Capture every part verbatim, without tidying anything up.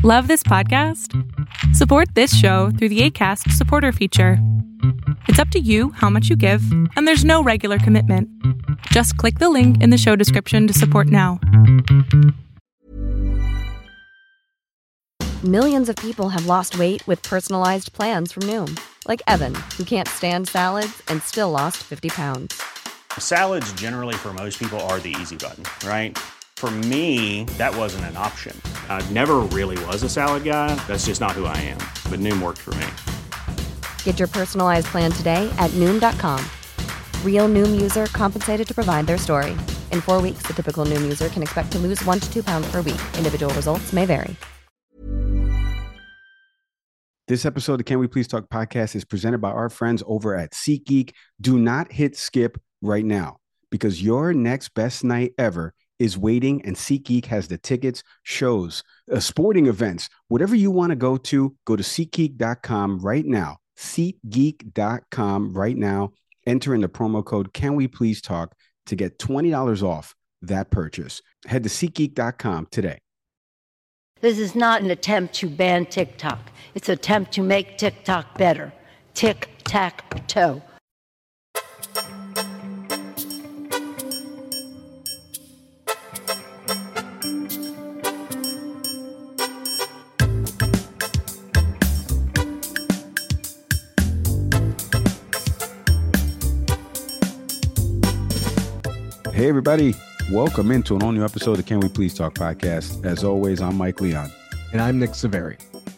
Love this podcast? Support this show through the Acast supporter feature. It's up to you how much you give, and there's no regular commitment. Just click the link in the show description to support now. Millions of people have lost weight with personalized plans from Noom. Like Evan, who can't stand salads and still lost fifty pounds. Salads generally for most people are the easy button, right? For me, that wasn't an option. I never really was a salad guy. That's just not who I am. But Noom worked for me. Get your personalized plan today at Noom dot com. Real Noom user compensated to provide their story. In four weeks, the typical Noom user can expect to lose one to two pounds per week. Individual results may vary. This episode of Can We Please Talk podcast is presented by our friends over at SeatGeek. Do not hit skip right now because your next best night ever is waiting, and SeatGeek has the tickets, shows, uh, sporting events, whatever you want to go to, go to SeatGeek dot com right now. SeatGeek dot com right now. Enter in the promo code Can We Please Talk to get twenty dollars off that purchase. Head to SeatGeek dot com today. This is not an attempt to ban TikTok. It's an attempt to make TikTok better. Tic-tac-toe. Hey, everybody. Welcome into an all-new episode of Can We Please Talk podcast. As always, I'm Mike Leon. And I'm Nick Saveri.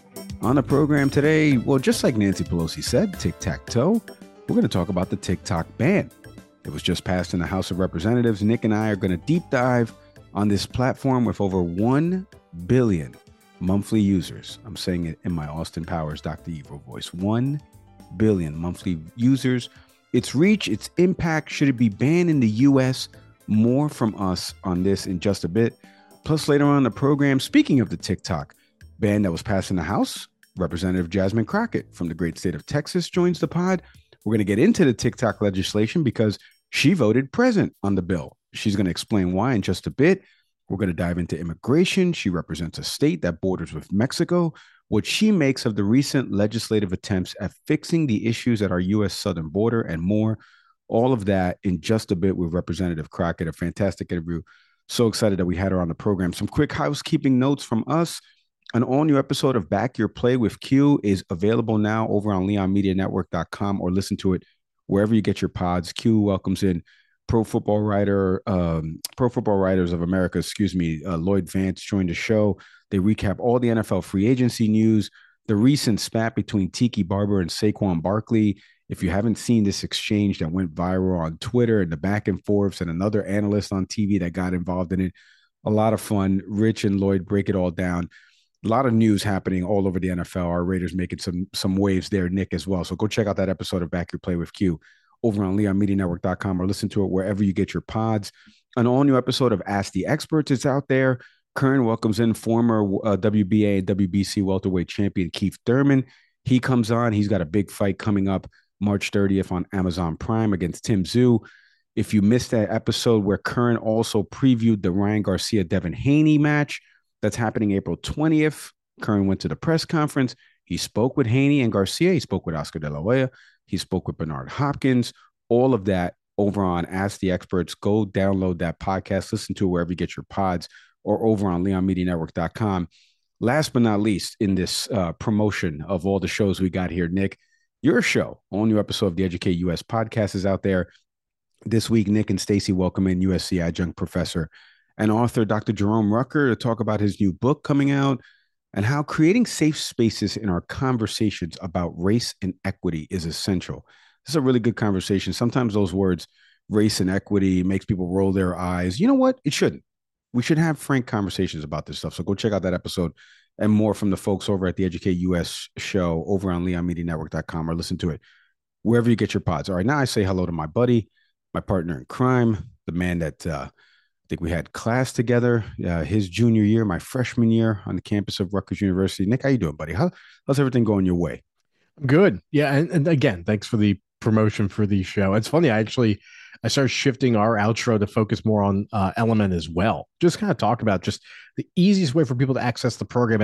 On the program today, well, just like Nancy Pelosi said, tic-tac-toe, we're going to talk about the TikTok ban. It was just passed in the House of Representatives. Nick and I are going to deep dive on this platform with over one billion monthly users. I'm saying it in my Austin Powers Doctor Evil voice. one billion monthly users. Its reach, its impact, should it be banned in the U S? More from us on this in just a bit. Plus, later on in the program, speaking of the TikTok ban that was passed in the House, Representative Jasmine Crockett from the great state of Texas joins the pod. We're going to get into the TikTok legislation because she voted present on the bill. She's going to explain why in just a bit. We're going to dive into immigration. She represents a state that borders with Mexico. What she makes of the recent legislative attempts at fixing the issues at our U S southern border and more. All of that in just a bit with Representative Crockett, a fantastic interview. So excited that we had her on the program. Some quick housekeeping notes from us. An all-new episode of Back Your Play with Q is available now over on leon media network dot com or listen to it wherever you get your pods. Q welcomes in Pro Football Writer, um, Pro Football Writers of America, excuse me, uh, Lloyd Vance joined the show. They recap all the N F L free agency news, the recent spat between Tiki Barber and Saquon Barkley. If you haven't seen this exchange that went viral on Twitter and the back and forths and another analyst on T V that got involved in it, a lot of fun. Rich and Lloyd break it all down. A lot of news happening all over the N F L. Our Raiders making some some waves there, Nick, as well. So go check out that episode of Back Your Play with Q over on leon media network dot com or listen to it wherever you get your pods. An all-new episode of Ask the Experts is out there. Kern welcomes in former uh, W B A and W B C welterweight champion Keith Thurman. He comes on. He's got a big fight coming up March thirtieth on Amazon Prime against Tim Tszyu. If you missed that episode where Kern also previewed the Ryan Garcia-Devin Haney match that's happening April twentieth, Kern went to the press conference. He spoke with Haney and Garcia. He spoke with Oscar De La Hoya. He spoke with Bernard Hopkins. All of that over on Ask the Experts. Go download that podcast. Listen to it wherever you get your pods or over on leon media network dot com. Last but not least, in this uh, promotion of all the shows we got here, Nick, your show, all new episode of the Educate U S podcast is out there. This week, Nick and Stacy welcome in U S C adjunct professor and author Doctor Jerome Rucker to talk about his new book coming out and how creating safe spaces in our conversations about race and equity is essential. This is a really good conversation. Sometimes those words, race and equity, makes people roll their eyes. You know what? It shouldn't. We should have frank conversations about this stuff. So go check out that episode and more from the folks over at the Educate U S show over on leon media network dot com or listen to it wherever you get your pods. All right, now I say hello to my buddy, my partner in crime, the man that uh, I think we had class together uh, his junior year, my freshman year on the campus of Rutgers University. Nick, how you doing, buddy? How, how's everything going your way? Good. Yeah. And, and again, thanks for the promotion for the show. It's funny. I actually, I started shifting our outro to focus more on uh, Element as well. Just kind of talk about just the easiest way for people to access the program. And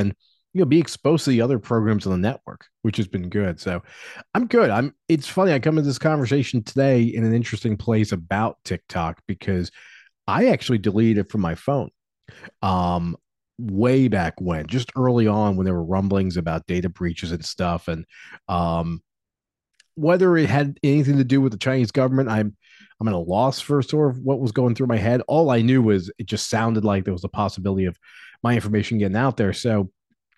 you know, be exposed to the other programs on the network, which has been good. So I'm good. I'm it's funny. I come to this conversation today in an interesting place about TikTok because I actually deleted it from my phone. Um, way back when, just early on when there were rumblings about data breaches and stuff. And um whether it had anything to do with the Chinese government, I'm I'm at a loss for sort of what was going through my head. All I knew was it just sounded like there was a possibility of my information getting out there. So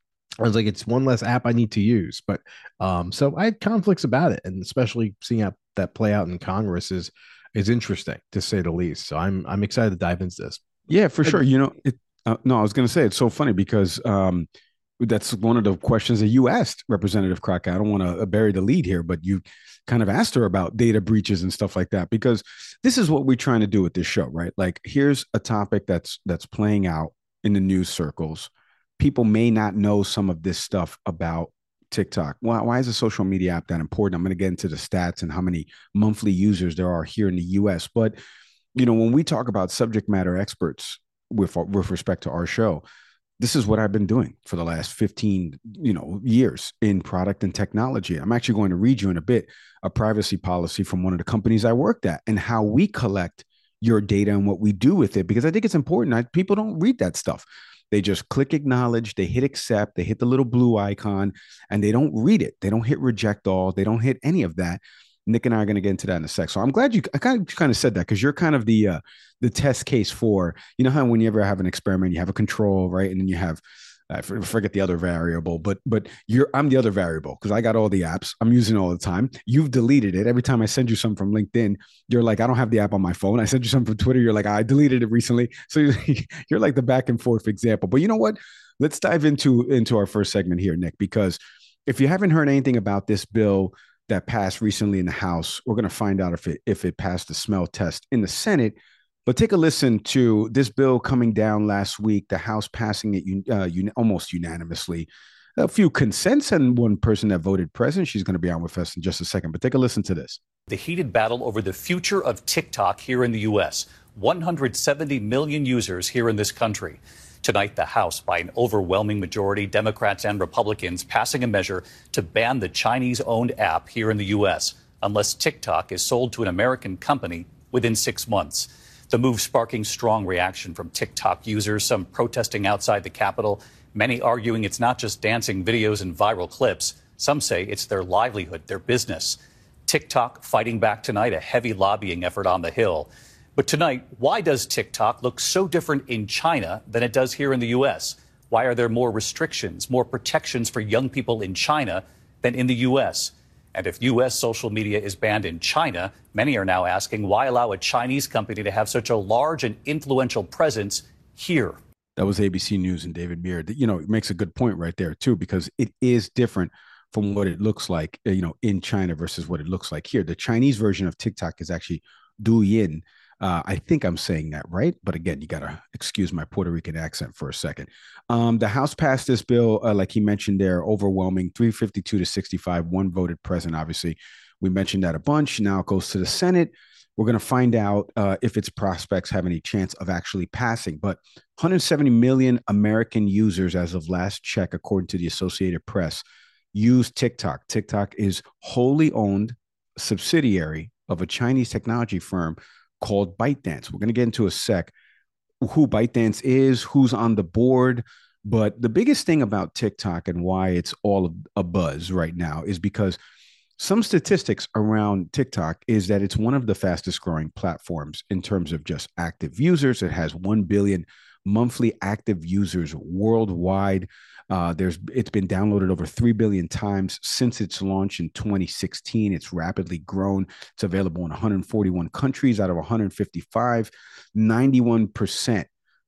I was like, it's one less app I need to use. But um, so I had conflicts about it, and especially seeing how that play out in Congress is is interesting to say the least. So I'm I'm excited to dive into this. Yeah, for sure. You know, it, uh, no, I was going to say it's so funny because um, that's one of the questions that you asked Representative Crockett. I don't want to bury the lead here, but you kind of asked her about data breaches and stuff like that, because this is what we're trying to do with this show, right? Like, here's a topic that's that's playing out in the news circles. People may not know some of this stuff about TikTok. Why, why is a social media app that important? I'm going to get into the stats and how many monthly users there are here in the U S. But, you know, when we talk about subject matter experts with, with respect to our show, this is what I've been doing for the last fifteen, you know, years in product and technology. I'm actually going to read you in a bit a privacy policy from one of the companies I worked at and how we collect your data and what we do with it, because I think it's important. I, people don't read that stuff. They just click acknowledge, they hit accept, they hit the little blue icon, and they don't read it. They don't hit reject all. They don't hit any of that. Nick and I are going to get into that in a sec. So I'm glad you I kind of kind of said that, because you're kind of the uh, the test case for, you know, how when you ever have an experiment, you have a control, right? And then you have, I forget the other variable, but but you're I'm the other variable because I got all the apps. I'm using it all the time. You've deleted it. Every time I send you something from LinkedIn, you're like, I don't have the app on my phone. I send you something from Twitter. You're like, I deleted it recently. So you're like the back and forth example. But you know what? Let's dive into into our first segment here, Nick, because if you haven't heard anything about this bill that passed recently in the House, we're going to find out if it if it passed the smell test in the Senate. But take a listen to this bill coming down last week, the House passing it uh, un- almost unanimously. A few consents and one person that voted present. She's going to be on with us in just a second. But take a listen to this. The heated battle over the future of TikTok here in the U S. one hundred seventy million users here in this country. Tonight, the House, by an overwhelming majority, Democrats and Republicans, passing a measure to ban the Chinese-owned app here in the U S unless TikTok is sold to an American company within six months. The move sparking strong reaction from TikTok users, some protesting outside the Capitol, many arguing it's not just dancing videos and viral clips. Some say it's their livelihood, their business. TikTok fighting back tonight, a heavy lobbying effort on the Hill. But tonight, why does TikTok look so different in China than it does here in the U S? Why are there more restrictions, more protections for young people in China than in the U S? And if U S social media is banned in China, many are now asking, why allow a Chinese company to have such a large and influential presence here? That was A B C News and David Beard. You know, it makes a good point right there, too, because it is different from what it looks like, you know, in China versus what it looks like here. The Chinese version of TikTok is actually Douyin. Uh, I think I'm saying that right. But again, you got to excuse my Puerto Rican accent for a second. Um, the House passed this bill, uh, like he mentioned there, overwhelming three fifty-two to sixty-five. One voted present, obviously. We mentioned that a bunch. Now it goes to the Senate. We're going to find out uh, if its prospects have any chance of actually passing. But one hundred seventy million American users as of last check, according to the Associated Press, use TikTok. TikTok is wholly owned subsidiary of a Chinese technology firm called ByteDance. We're going to get into a sec who ByteDance is, who's on the board. But the biggest thing about TikTok and why it's all a buzz right now is because some statistics around TikTok is that it's one of the fastest growing platforms in terms of just active users. It has one billion monthly active users worldwide. Uh, there's it's been downloaded over three billion times since its launch in twenty sixteen. It's rapidly grown. It's available in one hundred forty-one countries out of one hundred fifty-five. ninety-one percent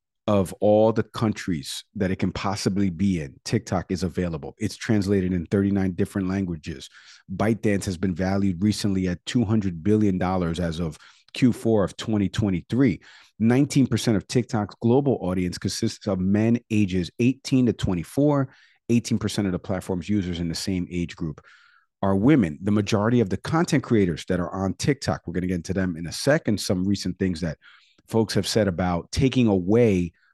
of all the countries that it can possibly be in, TikTok is available. It's translated in thirty-nine different languages. ByteDance has been valued recently at two hundred billion dollars as of Q four of twenty twenty-three. nineteen percent of TikTok's global audience consists of men ages eighteen to twenty-four. eighteen percent of the platform's users in the same age group are women. The majority of the content creators that are on TikTok, we're going to get into them in a second. Some recent things that folks have said about taking away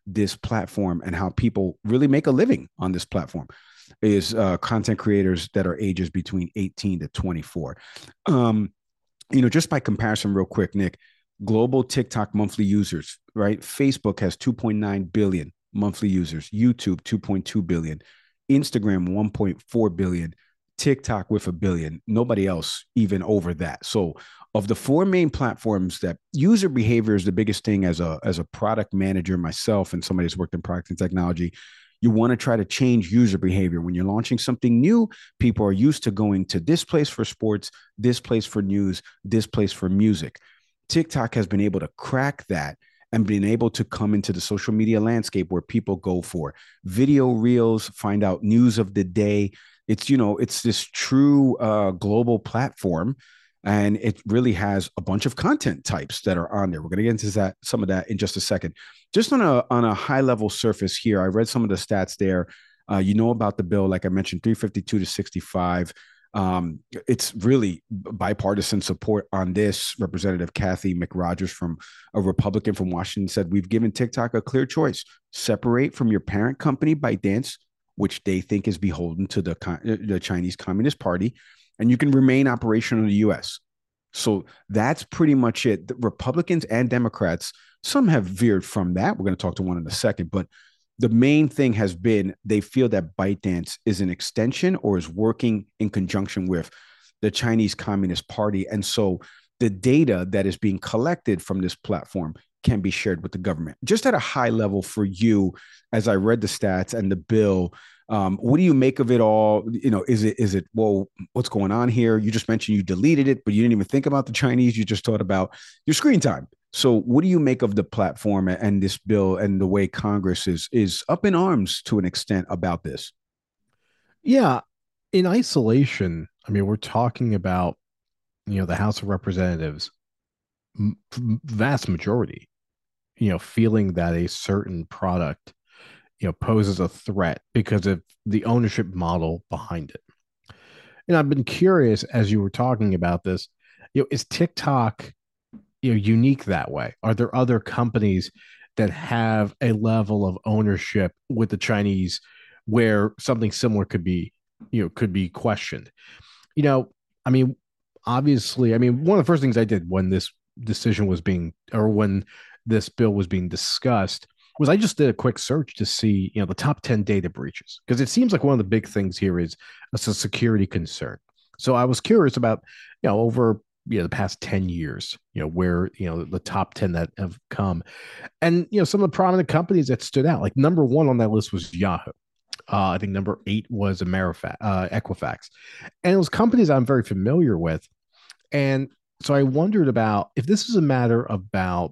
this platform and how people really make a living on this platform is uh, content creators that are ages between eighteen to twenty-four. Um, you know, just by comparison, real quick, Nick, global TikTok monthly users, right? Facebook has two point nine billion monthly users, YouTube two point two billion, Instagram one point four billion, TikTok with a billion, nobody else even over that. So of the four main platforms, that user behavior is the biggest thing as a, as a product manager myself and somebody who's worked in product and technology. You want to try to change user behavior. When you're launching something new, people are used to going to this place for sports, this place for news, this place for music. TikTok has been able to crack that and been able to come into the social media landscape where people go for video reels, find out news of the day. It's, you know, it's this true uh, global platform, and it really has a bunch of content types that are on there. We're going to get into that, some of that in just a second. Just on a on a high level surface here, I read some of the stats there. Uh, you know about the bill, like I mentioned, three fifty-two to sixty-five. Um, it's really bipartisan support on this. Representative Kathy McRogers, from a Republican from Washington, said, we've given TikTok a clear choice: separate from your parent company, ByteDance, which they think is beholden to the, the Chinese Communist Party, and you can remain operational in the U S. So that's pretty much it. The Republicans and Democrats, some have veered from that. We're going to talk to one in a second, but the main thing has been they feel that ByteDance is an extension or is working in conjunction with the Chinese Communist Party. And so the data that is being collected from this platform can be shared with the government. Just at a high level for you, as I read the stats and the bill, um, what do you make of it all? You know, is it, is it, well, what's going on here? You just mentioned you deleted it, but you didn't even think about the Chinese. You just thought about your screen time. So what do you make of the platform and this bill and the way Congress is is up in arms to an extent about this? Yeah, in isolation, I mean, we're talking about, you know, the House of Representatives, m- vast majority, you know, feeling that a certain product, you know, poses a threat because of the ownership model behind it. And I've been curious as you were talking about this, you know, is TikTok, you know, unique that way? Are there other companies that have a level of ownership with the Chinese where something similar could be, you know, could be questioned? You know, I mean, obviously, I mean, one of the first things I did when this decision was being, or when this bill was being discussed, was I just did a quick search to see, you know, the top ten data breaches, because it seems like one of the big things here is a security concern. So I was curious about, you know, over, you know, the past ten years, you know, where, you know, the top ten that have come. And, you know, some of the prominent companies that stood out, like number one on that list was Yahoo. Uh, I think number eight was Amerifax, uh, Equifax. And it was companies I'm very familiar with. And so I wondered about if this is a matter about,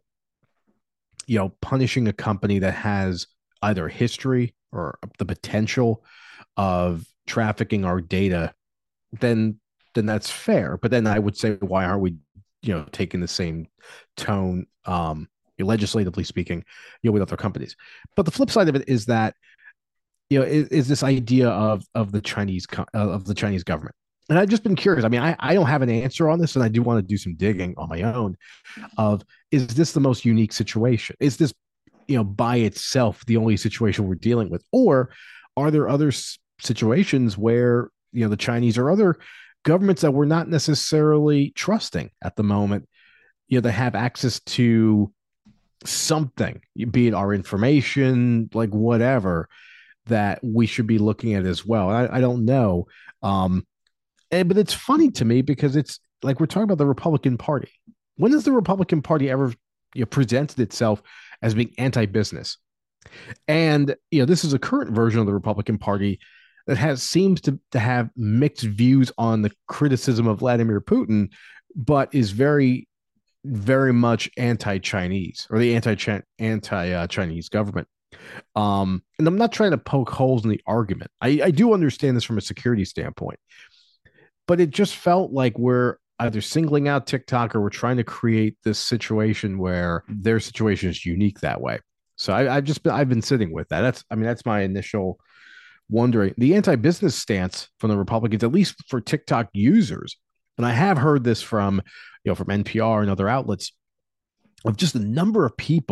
you know, punishing a company that has either history or the potential of trafficking our data, then then that's fair. But then I would say, why aren't we, you know, taking the same tone, um, legislatively speaking, you know, with other companies? But the flip side of it is that, you know, is, is this idea of of the Chinese of the Chinese government. And I've just been curious. I mean, I, I don't have an answer on this, and I do want to do some digging on my own of, is this the most unique situation? Is this, you know, by itself the only situation we're dealing with? Or are there other s- situations where, you know, the Chinese or other governments that we're not necessarily trusting at the moment, you know, they have access to something, be it our information, like whatever, that we should be looking at as well? I, I don't know. Um, And, but it's funny to me because it's like we're talking about the Republican Party. When has the Republican Party ever, you know, presented itself as being anti-business? And, you know, this is a current version of the Republican Party that has seems to, to have mixed views on the criticism of Vladimir Putin, but is very, very much anti-Chinese, or the anti anti-Chinese government. Um, and I'm not trying to poke holes in the argument. I, I do understand this from a security standpoint. But it just felt like we're either singling out TikTok or we're trying to create this situation where their situation is unique that way. So I, I've just been, I've been sitting with that. That's, I mean, that's my initial wondering. The anti-business stance from the Republicans, at least for TikTok users, and I have heard this from, you know, from N P R and other outlets, of just the number of people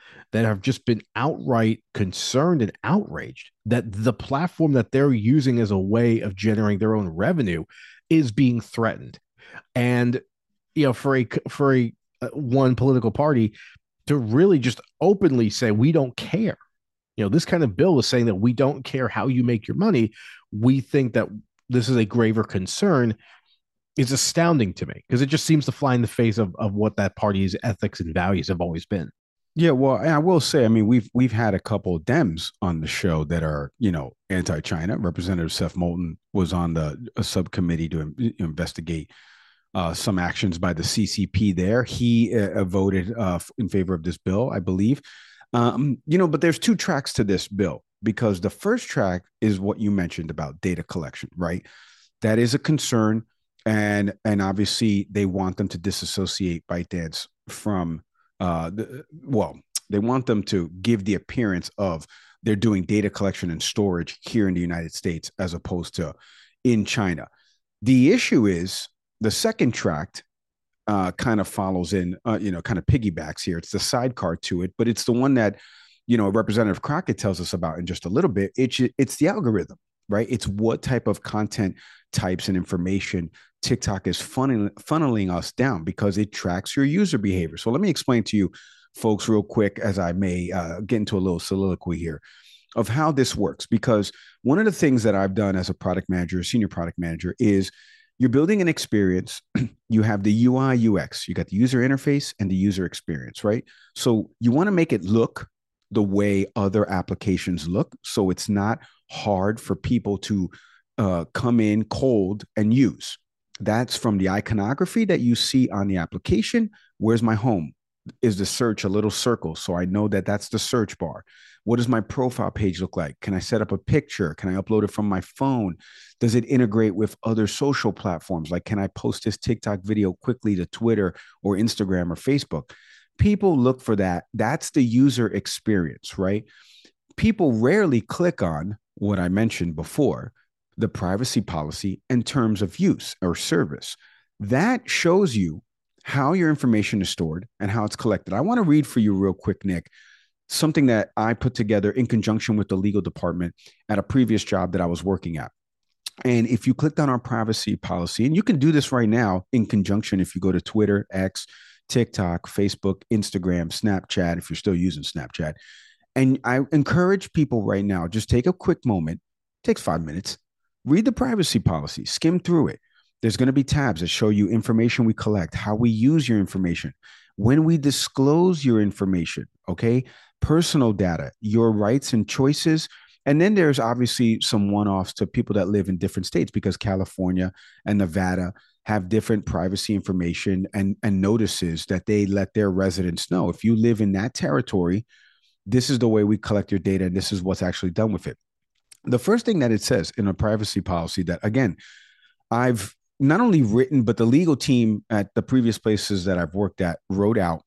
that have just been outright concerned and outraged that the platform that they're using as a way of generating their own revenue is being threatened. And, you know, for a, for a uh, one political party to really just openly say, we don't care. You know, this kind of bill is saying that we don't care how you make your money. We think that this is a graver concern. Is astounding to me because it just seems to fly in the face of, of what that party's ethics and values have always been. Yeah, well, I will say, I mean, we've we've had a couple of Dems on the show that are, you know, anti-China. Representative Seth Moulton was on the a subcommittee to in, investigate uh, some actions by the C C P there. He uh, voted uh, in favor of this bill, I believe. Um, you know, but there's two tracks to this bill because the first track is what you mentioned about data collection, right? That is a concern. And and obviously they want them to disassociate ByteDance from uh the, well, they want them to give the appearance of they're doing data collection and storage here in the United States as opposed to in China. The issue is the second tract uh, kind of follows in, uh, you know, kind of piggybacks here. It's the sidecar to it, but it's the one that, you know, Representative Crockett tells us about in just a little bit. It's it's the algorithm, right? It's what type of content types and information TikTok is funneling, funneling us down because it tracks your user behavior. So let me explain to you folks real quick as I may uh, get into a little soliloquy here of how this works. Because one of the things that I've done as a product manager, senior product manager, is you're building an experience. You have the U I, U X, you got the user interface and the user experience, right? So you want to make it look the way other applications look. So it's not hard for people to uh, come in cold and use. That's from the iconography that you see on the application. Where's my home? Is the search a little circle? So I know that that's the search bar. What does my profile page look like? Can I set up a picture? Can I upload it from my phone? Does it integrate with other social platforms? Like, can I post this TikTok video quickly to Twitter or Instagram or Facebook? People look for that. That's the user experience, right? People rarely click on what I mentioned before, the privacy policy and terms of use or service. That shows you how your information is stored and how it's collected. I want to read for you real quick, Nick, something that I put together in conjunction with the legal department at a previous job that I was working at. And if you clicked on our privacy policy, and you can do this right now in conjunction if you go to Twitter, X, TikTok, Facebook, Instagram, Snapchat, if you're still using Snapchat. And I encourage people right now, just take a quick moment, takes five minutes, read the privacy policy, skim through it. There's going to be tabs that show you information we collect, how we use your information, when we disclose your information, okay? Personal data, your rights and choices. And then there's obviously some one-offs to people that live in different states because California and Nevada have different privacy information and, and notices that they let their residents know. If you live in that territory, this is the way we collect your data and this is what's actually done with it. The first thing that it says in a privacy policy that, again, I've not only written, but the legal team at the previous places that I've worked at wrote out,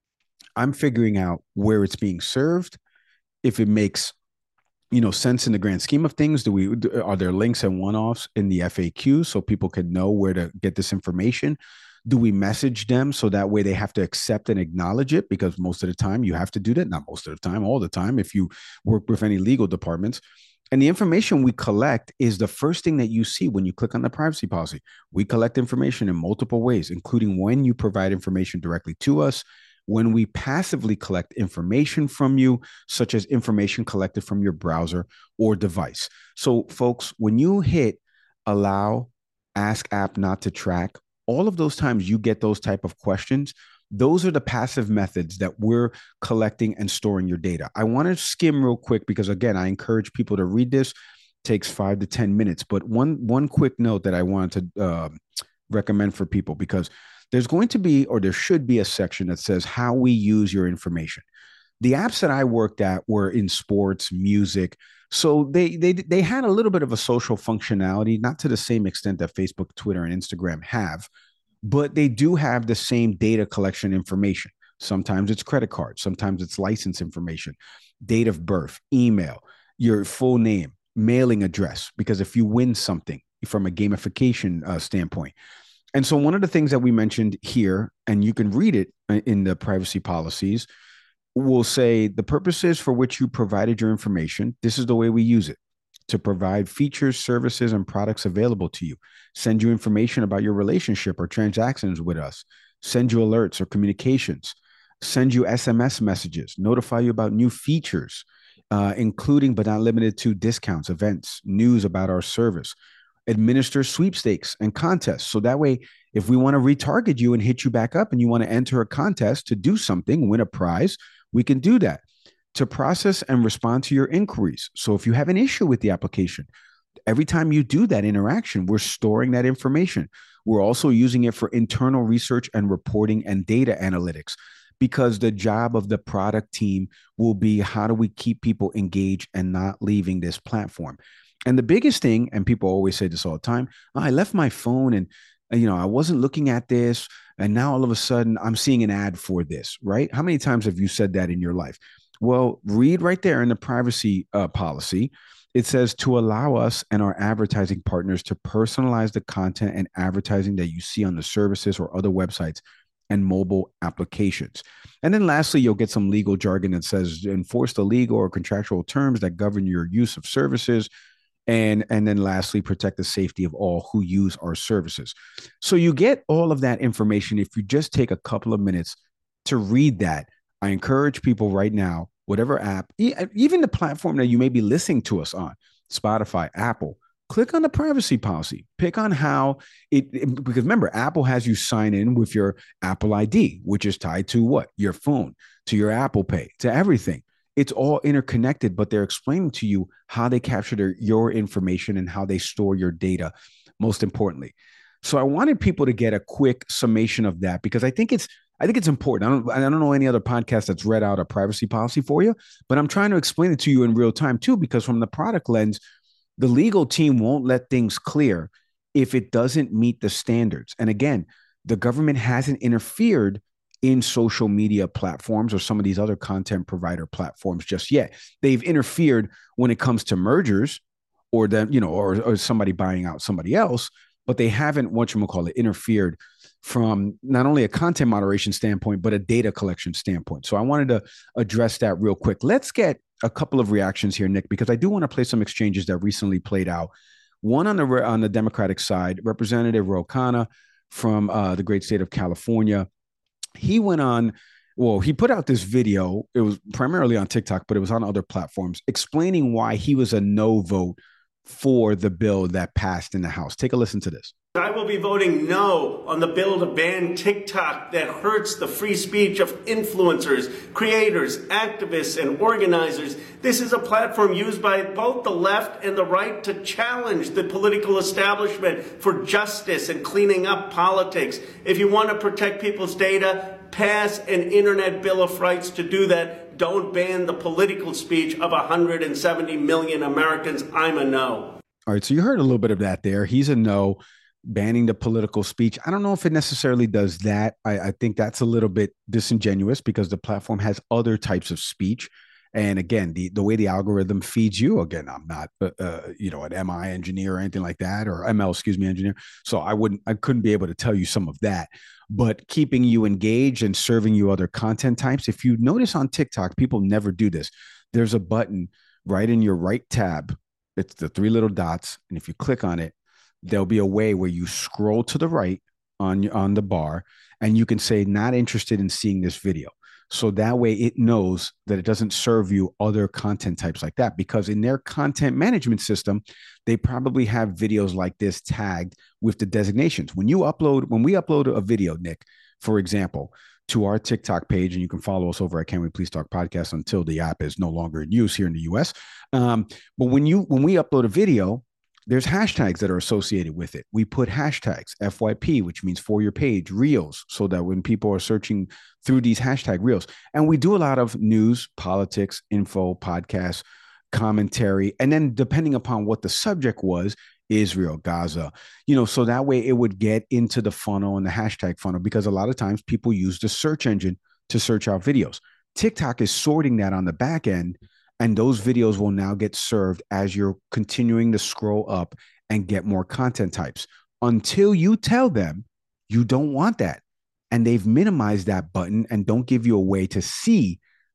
I'm figuring out where it's being served, if it makes, you know, sense in the grand scheme of things. Do we, are there links and one-offs in the F A Q so people can know where to get this information? Do we message them so that way they have to accept and acknowledge it? Because most of the time you have to do that. Not most of the time, all the time, if you work with any legal departments. And the information we collect is the first thing that you see when you click on the privacy policy. We collect information in multiple ways, including when you provide information directly to us, when we passively collect information from you, such as information collected from your browser or device. So folks, when you hit allow, ask app not to track, all of those times you get those type of questions, those are the passive methods that we're collecting and storing your data. I want to skim real quick because, again, I encourage people to read this. It takes five to ten minutes. But one, one quick note that I wanted to uh, recommend for people, because there's going to be, or there should be, a section that says how we use your information. The apps that I worked at were in sports, music. So they they they had a little bit of a social functionality, not to the same extent that Facebook, Twitter, and Instagram have, but they do have the same data collection information. Sometimes it's credit cards, sometimes it's license information, date of birth, email, your full name, mailing address, because if you win something from a gamification uh, standpoint. And so one of the things that we mentioned here, and you can read it in the privacy policies, will say the purposes for which you provided your information. This is the way we use it: to provide features, services, and products available to you, send you information about your relationship or transactions with us, send you alerts or communications, send you S M S messages, notify you about new features, uh, including but not limited to discounts, events, news about our service, administer sweepstakes and contests. So that way, if we want to retarget you and hit you back up and you want to enter a contest to do something, win a prize, we can do that. To process and respond to your inquiries. So if you have an issue with the application, every time you do that interaction, we're storing that information. We're also using it for internal research and reporting and data analytics, because the job of the product team will be, how do we keep people engaged and not leaving this platform? And the biggest thing, and people always say this all the time, oh, I left my phone and, you know, I wasn't looking at this, and now all of a sudden I'm seeing an ad for this, right? How many times have you said that in your life? Well, read right there in the privacy uh, policy. It says to allow us and our advertising partners to personalize the content and advertising that you see on the services or other websites and mobile applications. And then lastly, you'll get some legal jargon that says enforce the legal or contractual terms that govern your use of services. And, and then lastly, protect the safety of all who use our services. So you get all of that information if you just take a couple of minutes to read that. I encourage people right now, whatever app, even the platform that you may be listening to us on, Spotify, Apple, click on the privacy policy. Pick on how it, it, because remember, Apple has you sign in with your Apple I D, which is tied to what? Your phone, to your Apple Pay, to everything. It's all interconnected, but they're explaining to you how they capture their, your information and how they store your data, most importantly. So I wanted people to get a quick summation of that, because I think it's I think it's important. I don't, I don't know any other podcast that's read out a privacy policy for you, but I'm trying to explain it to you in real time too, because from the product lens, the legal team won't let things clear if it doesn't meet the standards. And again, the government hasn't interfered in social media platforms or some of these other content provider platforms just yet. They've interfered when it comes to mergers or them, you know, or, or somebody buying out somebody else, but they haven't, whatchamacallit, interfered from not only a content moderation standpoint, but a data collection standpoint. So I wanted to address that real quick. Let's get a couple of reactions here, Nick, because I do want to play some exchanges that recently played out. One on the on the Democratic side, Representative Ro Khanna from uh, the great state of California. He went on, well, he put out this video. It was primarily on TikTok, but it was on other platforms, explaining why he was a no vote for the bill that passed in the House. Take a listen to this. I will be voting no on the bill to ban TikTok that hurts the free speech of influencers, creators, activists, and organizers. This is a platform used by both the left and the right to challenge the political establishment for justice and cleaning up politics. If you want to protect people's data, pass an Internet Bill of Rights to do that. Don't ban the political speech of one hundred seventy million Americans. I'm a no. All right, so you heard a little bit of that there. He's a no. Banning the political speech. I don't know if it necessarily does that. I, I think that's a little bit disingenuous, because the platform has other types of speech. And again, the, the way the algorithm feeds you, again, I'm not, uh, uh, you know, an M I engineer or anything like that, or M L, excuse me, engineer. So I wouldn't, I couldn't be able to tell you some of that, but keeping you engaged and serving you other content types. If you notice on TikTok, people never do this. There's a button right in your right tab. It's the three little dots. And if you click on it, there'll be a way where you scroll to the right on, on the bar, and you can say, not interested in seeing this video. So that way it knows that it doesn't serve you other content types like that, because in their content management system, they probably have videos like this tagged with the designations. When you upload, when we upload a video, Nick, for example, to our TikTok page, and you can follow us over at Can We Please Talk Podcast until the app is no longer in use here in the U S. Um, but when you, when we upload a video, there's hashtags that are associated with it. We put hashtags, F Y P, which means for your page, reels, so that when people are searching through these hashtag reels, and we do a lot of news, politics, info, podcasts, commentary, and then depending upon what the subject was, Israel, Gaza, you know, so that way it would get into the funnel and the hashtag funnel, because a lot of times people use the search engine to search out videos. TikTok is sorting that on the back end, and those videos will now get served as you're continuing to scroll up and get more content types, until you tell them you don't want that. And they've minimized that button and don't give you a way to see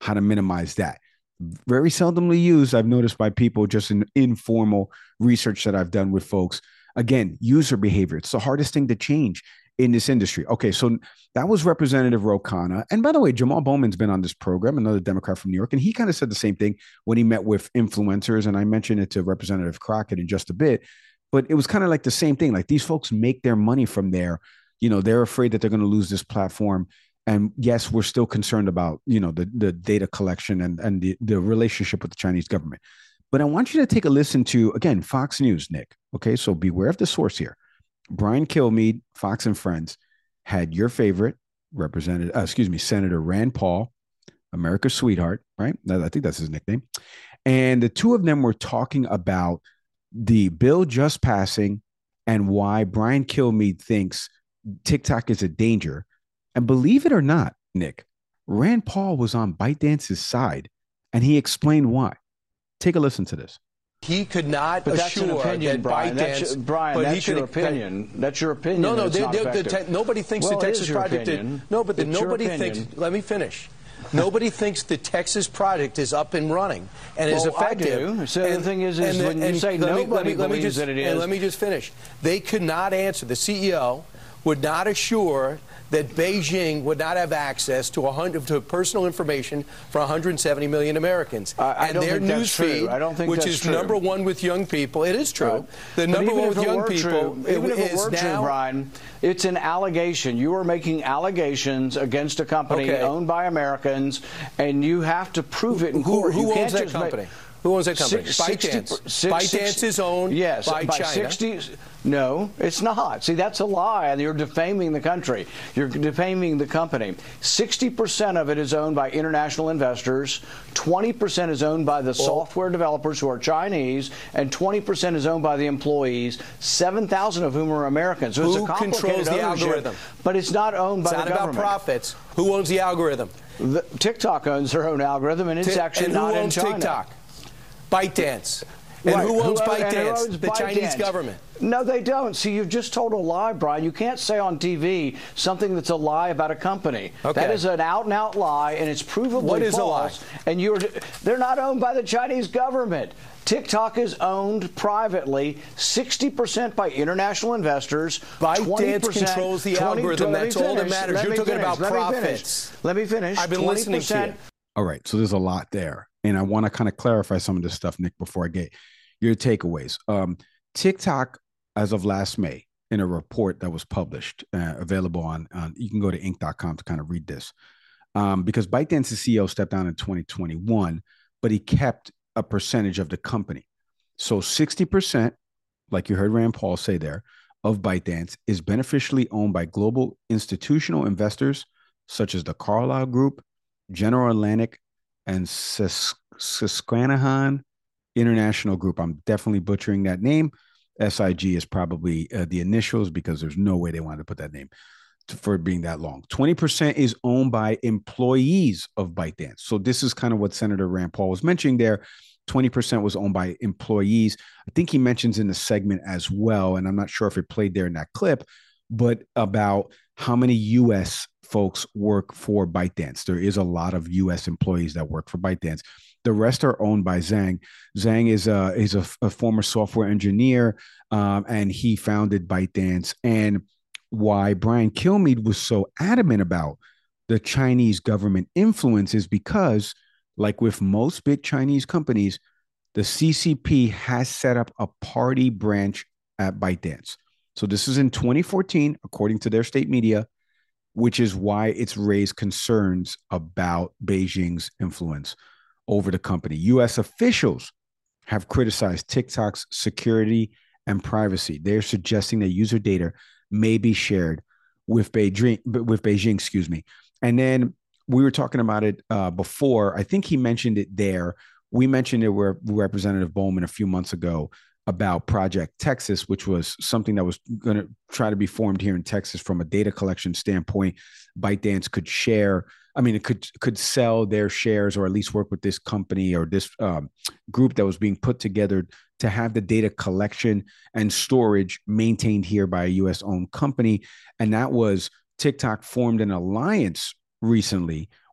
how to minimize that. Very seldomly used, I've noticed, by people just in informal research that I've done with folks. Again, user behavior. It's the hardest thing to change in this industry. Okay, so that was Representative Ro Khanna. And by the way, Jamal Bowman's been on this program, another Democrat from New York, and he kind of said the same thing when he met with influencers. And I mentioned it to Representative Crockett in just a bit, but it was kind of like the same thing. Like, these folks make their money from there. You know, they're afraid that they're going to lose this platform. And yes, we're still concerned about, you know, the, the data collection and, and the, the relationship with the Chinese government. But I want you to take a listen to, again, Fox News, Nick. Okay, so beware of the source here. Brian Kilmeade, Fox and Friends, had your favorite representative, uh, excuse me, Senator Rand Paul, America's sweetheart, right? I think that's his nickname. And the two of them were talking about the bill just passing and why Brian Kilmeade thinks TikTok is a danger. And believe it or not, Nick, Rand Paul was on ByteDance's side, and he explained why. Take a listen to this. He could not but that's assure an opinion, that Brian. ByteDance, that's, Brian, but that's he your could, opinion. That's your opinion. No, no, they, they, they, the te- nobody thinks well, the Texas project opinion. did. No, but the, it's nobody thinks. Let me finish. Nobody thinks the Texas project is up and running and well, is effective. I do. So and, the thing is, is and, when and, you say let me, nobody let me, let me believes just, that it is. And let me just finish. They could not answer. The C E O would not assure that Beijing would not have access to a hundred to personal information for one hundred seventy million Americans. I, I and don't their think that's news true. feed, I don't think which that's is true. number one with young people. It is true. Right. The But number even one if with it young were people true, even if it is were now. true, Brian, it's an allegation. You are making allegations against a company Okay. owned by Americans, and you have to prove it in Who, court. who you owns can't that just company? Make, Who owns that company? Six, ByteDance. sixty, ByteDance is owned yes, by, by China. sixty, no, it's not. See, that's a lie, and you're defaming the country. You're defaming the company. sixty percent of it is owned by international investors, twenty percent is owned by the well, software developers who are Chinese, and twenty percent is owned by the employees, seven thousand of whom are Americans. So who it's a complicated controls the ownership, algorithm? But it's not owned by it's the not government. It's not about profits. Who owns the algorithm? The, TikTok owns their own algorithm, and it's T- actually and not who owns in China. TikTok? ByteDance. And right. who owns who, ByteDance? owns the ByteDance? Chinese government. No, they don't. See, you've just told a lie, Brian. You can't say on T V something that's a lie about a company. Okay. That is an out-and-out lie, and it's provably what is false. A lie? And you're they're not owned by the Chinese government. TikTok is owned privately, sixty percent by international investors. ByteDance controls the algorithm. That's all that matters. Let You're talking finish. about Let profits. Me Let me finish. I've been listening to you. All right, so there's a lot there. And I want to kind of clarify some of this stuff, Nick, before I get your takeaways. Um, TikTok, as of last May, in a report that was published, uh, available on, on, you can go to inc dot com to kind of read this. Um, because ByteDance's C E O stepped down in twenty twenty-one, but he kept a percentage of the company. So sixty percent, like you heard Rand Paul say there, of ByteDance is beneficially owned by global institutional investors such as the Carlyle Group, General Atlantic, and Sus- Susquehanna International Group. I'm definitely butchering that name. S I G is probably uh, the initials because there's no way they wanted to put that name to, for being that long. twenty percent is owned by employees of ByteDance. So this is kind of what Senator Rand Paul was mentioning there. twenty percent was owned by employees. I think he mentions in the segment as well, and I'm not sure if it played there in that clip, but about how many U S folks work for ByteDance. There is a lot of U S employees that work for ByteDance. The rest are owned by Zhang. Zhang is a is a, a former software engineer, um, and he founded ByteDance. And why Brian Kilmeade was so adamant about the Chinese government influence is because, like with most big Chinese companies, the C C P has set up a party branch at ByteDance. So this is in twenty fourteen, according to their state media, which is why it's raised concerns about Beijing's influence over the company. U S officials have criticized TikTok's security and privacy. They're suggesting that user data may be shared with Beijing, with Beijing, excuse me. And then we were talking about it uh, before. I think he mentioned it there. We mentioned it with Representative Bowman a few months ago about Project Texas, which was something that was going to try to be formed here in Texas from a data collection standpoint. ByteDance could share, I mean, it could could sell their shares or at least work with this company or this um, group that was being put together to have the data collection and storage maintained here by a U S-owned company. And that was TikTok formed an alliance recently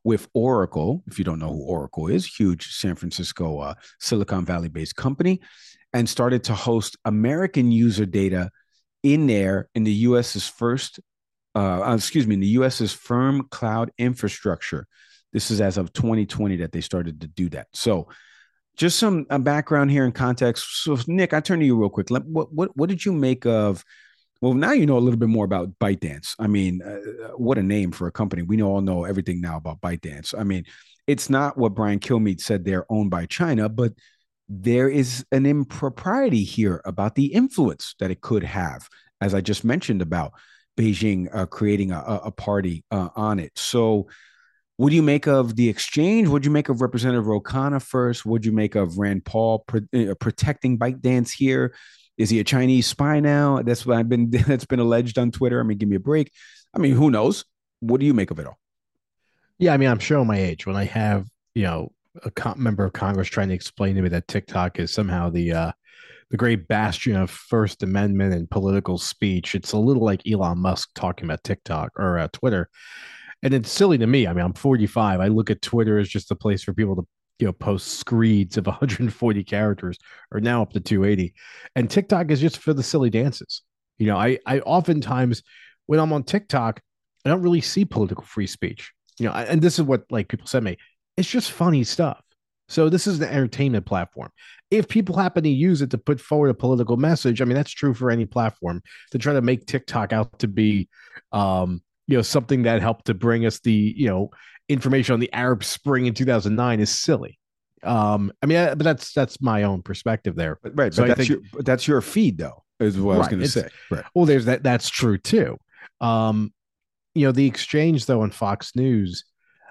with Oracle. If you don't know who Oracle is, huge San Francisco, uh, Silicon Valley based company, and started to host American user data in there in the US's first, uh, excuse me, in the US's firm cloud infrastructure. This is as of twenty twenty that they started to do that. So just some uh, background here and context. So Nick, I turn to you real quick. Let, what, what, what did you make of, well, now you know a little bit more about ByteDance. I mean, uh, what a name for a company. We know, all know everything now about ByteDance. I mean, it's not what Brian Kilmeade said they're owned by China, but there is an impropriety here about the influence that it could have, as I just mentioned about Beijing uh, creating a, a party uh, on it. So what do you make of the exchange? What do you make of Representative Ro Khanna first? What do you make of Rand Paul pro- uh, protecting ByteDance here? Is he a Chinese spy now? That's what I've been, that's been alleged on Twitter. I mean, give me a break. I mean, who knows? What do you make of it all? Yeah, I mean, I'm showing my age when I have, you know, a con- member of Congress trying to explain to me that TikTok is somehow the uh, the great bastion of First Amendment and political speech. It's a little like Elon Musk talking about TikTok or uh, Twitter. And it's silly to me. I mean, I'm forty-five. I look at Twitter as just a place for people to, you know, post screeds of one hundred forty characters, or now up to two eighty. And TikTok is just for the silly dances. You know, I, I oftentimes, when I'm on TikTok, I don't really see political free speech. You know, and this is what like people send me. It's just funny stuff. So this is an entertainment platform. If people happen to use it to put forward a political message, I mean, that's true for any platform. To try to make TikTok out to be, um, you know, something that helped to bring us the, you know, information on the Arab Spring in two thousand nine is silly. Um, I mean, but that's that's my own perspective there. But, right, so but I that's think, your that's your feed though, is what I was right, going to say. Right. Well, there's that. That's true too. Um, you know, the exchange though on Fox News,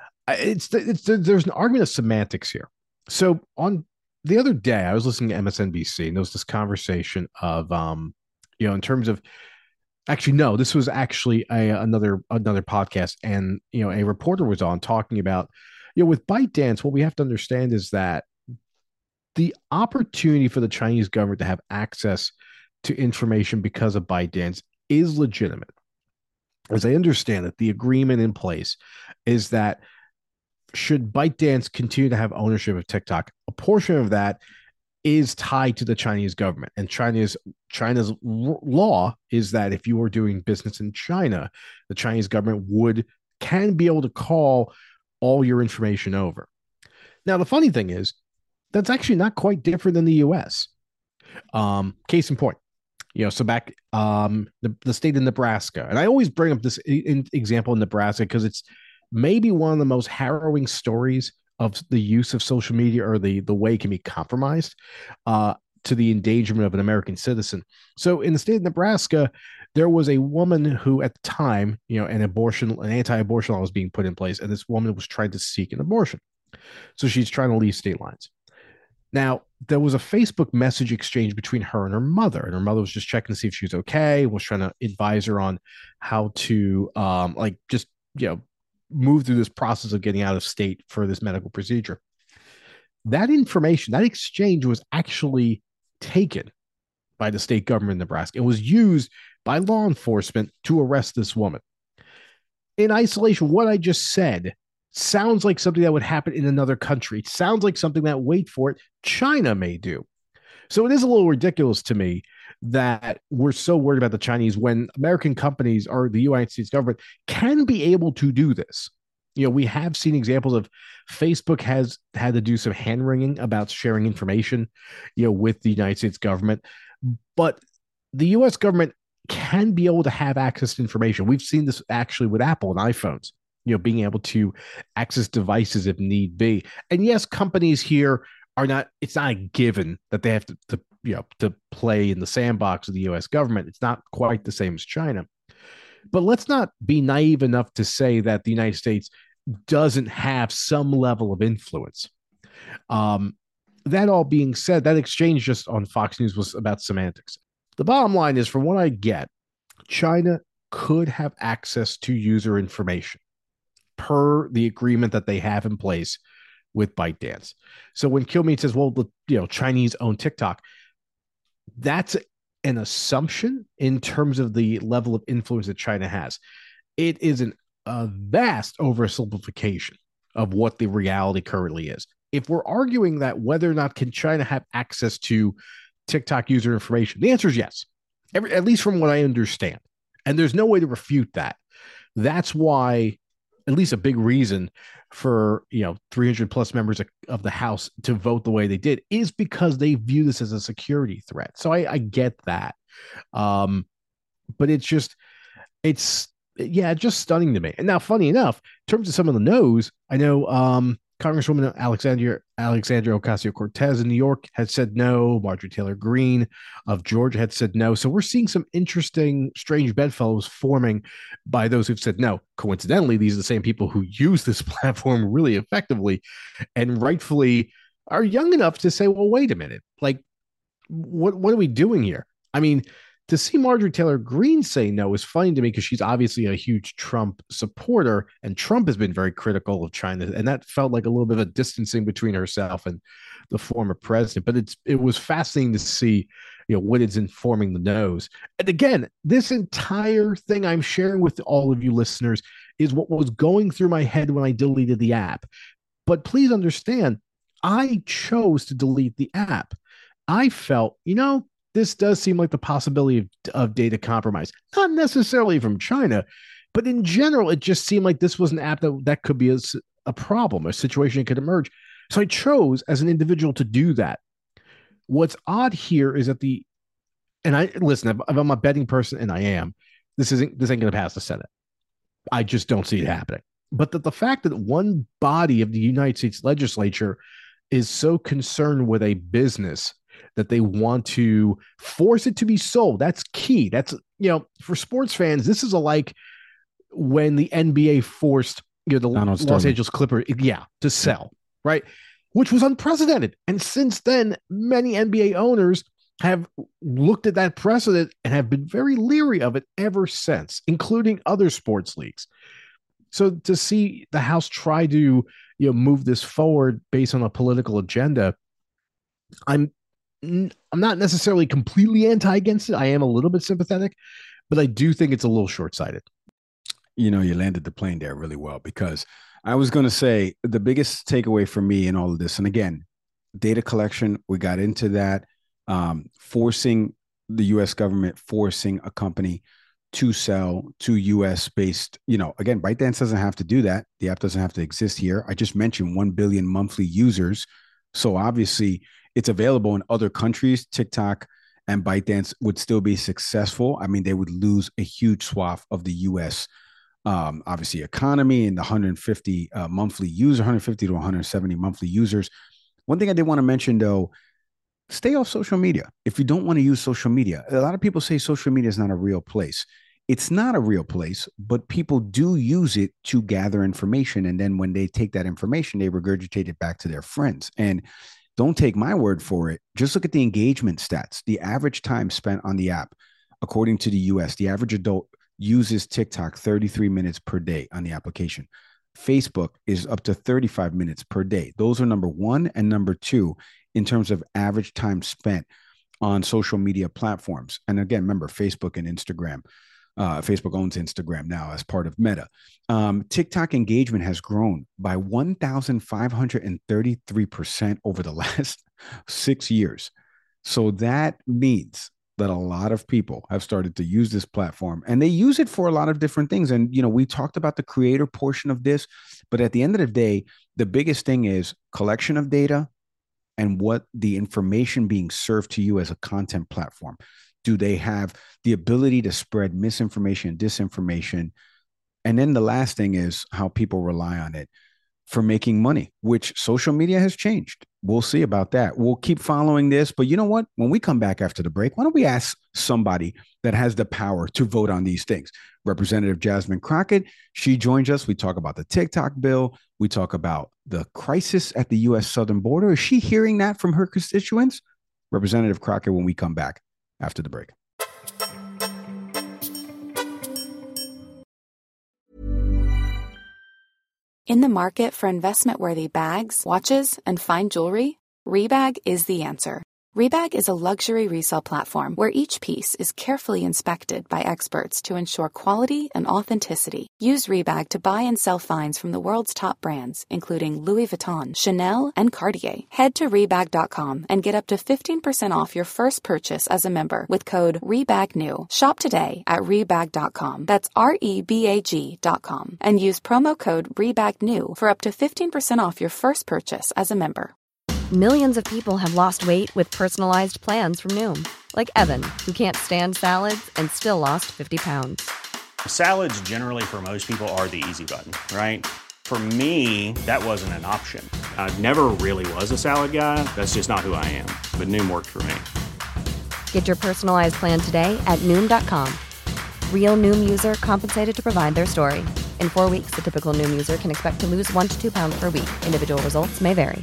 it's it's there's an argument of semantics here. So on the other day, I was listening to M S N B C, and there was this conversation of, um, you know, in terms of, actually, no, this was actually a, another another podcast, and you know, a reporter was on talking about, you know, with ByteDance, what we have to understand is that the opportunity for the Chinese government to have access to information because of ByteDance is legitimate. As I understand it, the agreement in place is that should ByteDance continue to have ownership of TikTok, a portion of that is tied to the Chinese government. And China's China's law is that if you are doing business in China, the Chinese government would can be able to call all your information over. Now, the funny thing is, that's actually not quite different than the U S. Um, case in point, you know, so back um, the, the state of Nebraska, and I always bring up this in, example in Nebraska because it's maybe one of the most harrowing stories of the use of social media, or the, the way it can be compromised uh, to the endangerment of an American citizen. So in the state of Nebraska, there was a woman who at the time, you know, an abortion, an anti-abortion law was being put in place, and this woman was trying to seek an abortion. So she's trying to leave state lines. Now, there was a Facebook message exchange between her and her mother, and her mother was just checking to see if she was okay, was trying to advise her on how to, um, like, just, you know, move through this process of getting out of state for this medical procedure. That information, that exchange was actually taken by the state government of Nebraska. It was used by law enforcement to arrest this woman. In isolation, what I just said sounds like something that would happen in another country. It sounds like something that, wait for it, China may do. So it is a little ridiculous to me that we're so worried about the Chinese when American companies or the United States government can be able to do this. You know, we have seen examples of Facebook has had to do some hand wringing about sharing information, you know, with the United States government, but the U S government can be able to have access to information. We've seen this actually with Apple and iPhones, you know, being able to access devices if need be. And yes, companies here are not, it's not a given that they have to, to you know, to play in the sandbox of the U S government. It's not quite the same as China. But let's not be naive enough to say that the United States doesn't have some level of influence. Um, that all being said, that exchange just on Fox News was about semantics. The bottom line is, from what I get, China could have access to user information per the agreement that they have in place with ByteDance. So when Kilmeade says, well, the you know Chinese own TikTok, that's an assumption in terms of the level of influence that China has. It is an, a vast oversimplification of what the reality currently is. If we're arguing that whether or not can China have access to TikTok user information, the answer is yes, Every, at least from what I understand. And there's no way to refute that. That's why, at least a big reason for, you know, three hundred plus members of, of the House to vote the way they did is because they view this as a security threat. So I, I get that. Um, but it's just, it's, yeah, just stunning to me. And now, funny enough, in terms of some of the no's, I know um, Congresswoman Alexandria Alexandria Ocasio-Cortez in New York had said no. Marjorie Taylor Greene of Georgia had said no. So we're seeing some interesting, strange bedfellows forming by those who've said no. Coincidentally, these are the same people who use this platform really effectively and rightfully are young enough to say, well, wait a minute, like, what what are we doing here? I mean, to see Marjorie Taylor Greene say no is funny to me because she's obviously a huge Trump supporter, and Trump has been very critical of China, and that felt like a little bit of a distancing between herself and the former president. But it's it was fascinating to see, you know, what is informing the no's. And again, this entire thing I'm sharing with all of you listeners is what was going through my head when I deleted the app. But please understand, I chose to delete the app. I felt, you know, this does seem like the possibility of, of data compromise, not necessarily from China, but in general, it just seemed like this was an app that, that could be a, a problem, a situation that could emerge. So I chose as an individual to do that. What's odd here is that the, and I listen, if, if I'm a betting person, and I am, this isn't, this ain't going to pass the Senate. I just don't see it happening. But that the fact that one body of the United States legislature is so concerned with a business that they want to force it to be sold. That's key. That's, you know, for sports fans, this is a, like when the N B A forced, you know, the Donald Los Sterling. Angeles Clippers, yeah, to sell, right? Which was unprecedented. And since then, many N B A owners have looked at that precedent and have been very leery of it ever since, including other sports leagues. So to see the House try to, you know, move this forward based on a political agenda, I'm I'm not necessarily completely anti against it. I am a little bit sympathetic, but I do think it's a little short-sighted. You know, you landed the plane there really well, because I was going to say the biggest takeaway for me in all of this, and again, data collection, we got into that, um, forcing the U S government, forcing a company to sell to U S based, you know, again, ByteDance doesn't have to do that. The app doesn't have to exist here. I just mentioned one billion monthly users. So obviously it's available in other countries. TikTok and ByteDance would still be successful. I mean, they would lose a huge swath of the U S, um, obviously, economy and the one hundred fifty uh, monthly users, one hundred fifty to one hundred seventy monthly users. One thing I did want to mention, though, stay off social media. If you don't want to use social media, a lot of people say social media is not a real place. It's not a real place, but people do use it to gather information. And then when they take that information, they regurgitate it back to their friends. And don't take my word for it. Just look at the engagement stats. The average time spent on the app, according to the U S, the average adult uses TikTok thirty-three minutes per day on the application. Facebook is up to thirty-five minutes per day. Those are number one and number two in terms of average time spent on social media platforms. And again, remember, Facebook and Instagram. Uh, Facebook owns Instagram now as part of Meta. Um, TikTok engagement has grown by one thousand five hundred thirty-three percent over the last six years. So that means that a lot of people have started to use this platform, and they use it for a lot of different things. And, you know, we talked about the creator portion of this, but at the end of the day, the biggest thing is collection of data and what the information being served to you as a content platform. Do they have the ability to spread misinformation, disinformation? And then the last thing is how people rely on it for making money, which social media has changed. We'll see about that. We'll keep following this. But you know what? When we come back after the break, why don't we ask somebody that has the power to vote on these things? Representative Jasmine Crockett, she joins us. We talk about the TikTok bill. We talk about the crisis at the U S southern border. Is she hearing that from her constituents? Representative Crockett, when we come back after the break. In the market for investment-worthy bags, watches, and fine jewelry, Rebag is the answer. Rebag is a luxury resale platform where each piece is carefully inspected by experts to ensure quality and authenticity. Use Rebag to buy and sell finds from the world's top brands, including Louis Vuitton, Chanel, and Cartier. Head to Rebag dot com and get up to fifteen percent off your first purchase as a member with code REBAGNEW. Shop today at Rebag dot com. That's R E B A G dot com. And use promo code REBAGNEW for up to fifteen percent off your first purchase as a member. Millions of people have lost weight with personalized plans from Noom. Like Evan, who can't stand salads and still lost fifty pounds. Salads generally for most people are the easy button, right? For me, that wasn't an option. I never really was a salad guy. That's just not who I am. But Noom worked for me. Get your personalized plan today at Noom dot com. Real Noom user compensated to provide their story. In four weeks, the typical Noom user can expect to lose one to two pounds per week. Individual results may vary.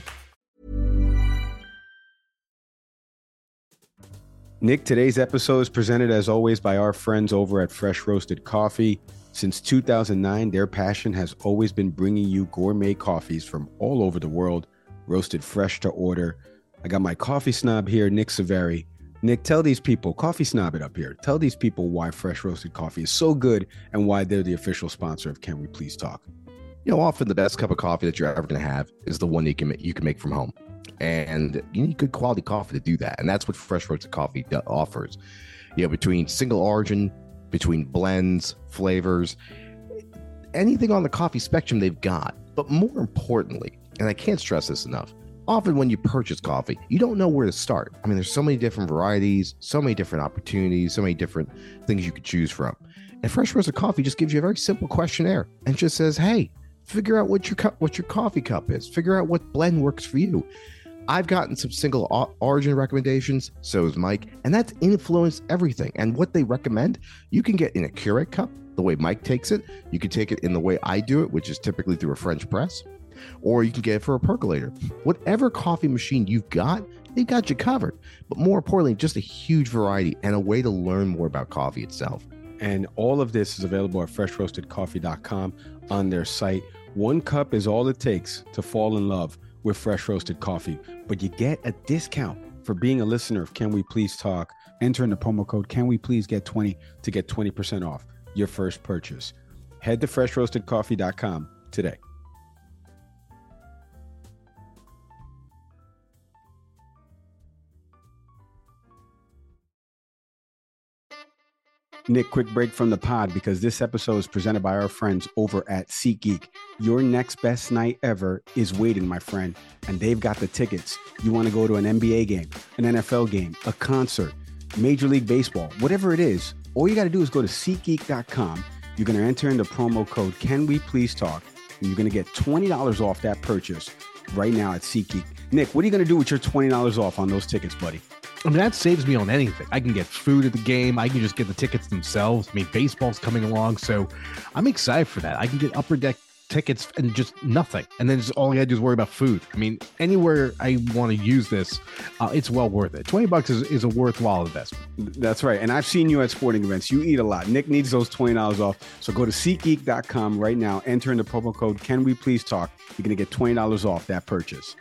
Nick, today's episode is presented as always by our friends over at Fresh Roasted Coffee. Since two thousand nine, their passion has always been bringing you gourmet coffees from all over the world, roasted fresh to order. I got my coffee snob here, Nick Saveri. Nick, tell these people, coffee snob it up here. Tell these people why Fresh Roasted Coffee is so good and why they're the official sponsor of Can We Please Talk. You know, often the best cup of coffee that you're ever going to have is the one you can you can make from home. And you need good quality coffee to do that. And that's what Fresh Roasted Coffee offers. You know, between single origin, between blends, flavors, anything on the coffee spectrum they've got. But more importantly, and I can't stress this enough, often when you purchase coffee, you don't know where to start. I mean, there's so many different varieties, so many different opportunities, so many different things you could choose from. And Fresh Roasted Coffee just gives you a very simple questionnaire and just says, hey, figure out what your cup, what your coffee cup is. Figure out what blend works for you. I've gotten some single origin recommendations, so has Mike, and that's influenced everything. And what they recommend, you can get in a Keurig cup, the way Mike takes it. You can take it in the way I do it, which is typically through a French press, or you can get it for a percolator. Whatever coffee machine you've got, they've got you covered. But more importantly, just a huge variety and a way to learn more about coffee itself. And all of this is available at fresh roasted coffee dot com on their site. One cup is all it takes to fall in love with Fresh Roasted Coffee, but you get a discount for being a listener of Can We Please Talk. Enter in the promo code Can We Please Get twenty to get twenty percent off your first purchase. Head to fresh roasted coffee dot com today. Nick, quick break from the pod because this episode is presented by our friends over at SeatGeek. Your next best night ever is waiting, my friend, and they've got the tickets. You want to go to an N B A game, an N F L game, a concert, Major League Baseball, whatever it is, all you got to do is go to seat geek dot com. You're going to enter in the promo code Can We Please Talk, and you're going to get twenty dollars off that purchase right now at SeatGeek. Nick, what are you going to do with your twenty dollars off on those tickets, buddy? I mean, that saves me on anything. I can get food at the game. I can just get the tickets themselves. I mean, baseball's coming along, so I'm excited for that. I can get upper deck tickets and just nothing. And then just all I got to do is worry about food. I mean, anywhere I want to use this, uh, it's well worth it. twenty bucks is, is a worthwhile investment. That's right. And I've seen you at sporting events. You eat a lot. Nick needs those twenty dollars off. So go to seat geek dot com right now. Enter in the promo code Can We Please Talk. You're going to get twenty dollars off that purchase.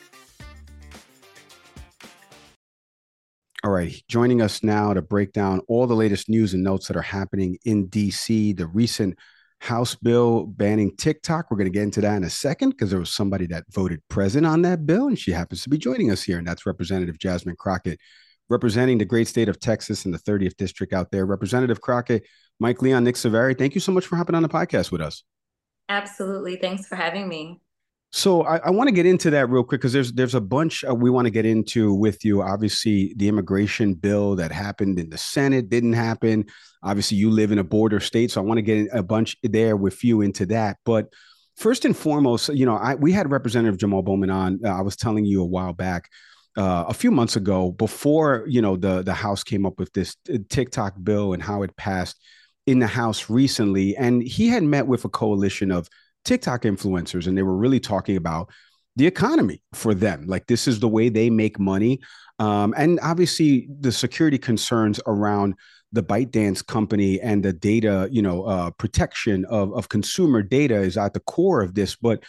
All right, joining us now to break down all the latest news and notes that are happening in D C, the recent House bill banning TikTok. We're going to get into that in a second because there was somebody that voted present on that bill, and she happens to be joining us here, and that's Representative Jasmine Crockett, representing the great state of Texas in the thirtieth District out there. Representative Crockett, Mike Leon, Nick Saveri, thank you so much for hopping on the podcast with us. Absolutely. Thanks for having me. So I, I want to get into that real quick because there's there's a bunch uh, we want to get into with you. Obviously, the immigration bill that happened in the Senate didn't happen. Obviously, you live in a border state, so I want to get a bunch there with you into that. But first and foremost, you know, I, we had Representative Jamal Bowman on. Uh, I was telling you a while back, uh, a few months ago, before you know the the House came up with this TikTok bill and how it passed in the House recently, and he had met with a coalition of TikTok influencers, and they were really talking about the economy for them. Like, this is the way they make money. Um, and obviously the security concerns around the ByteDance company and the data, you know, uh, protection of, of consumer data is at the core of this. But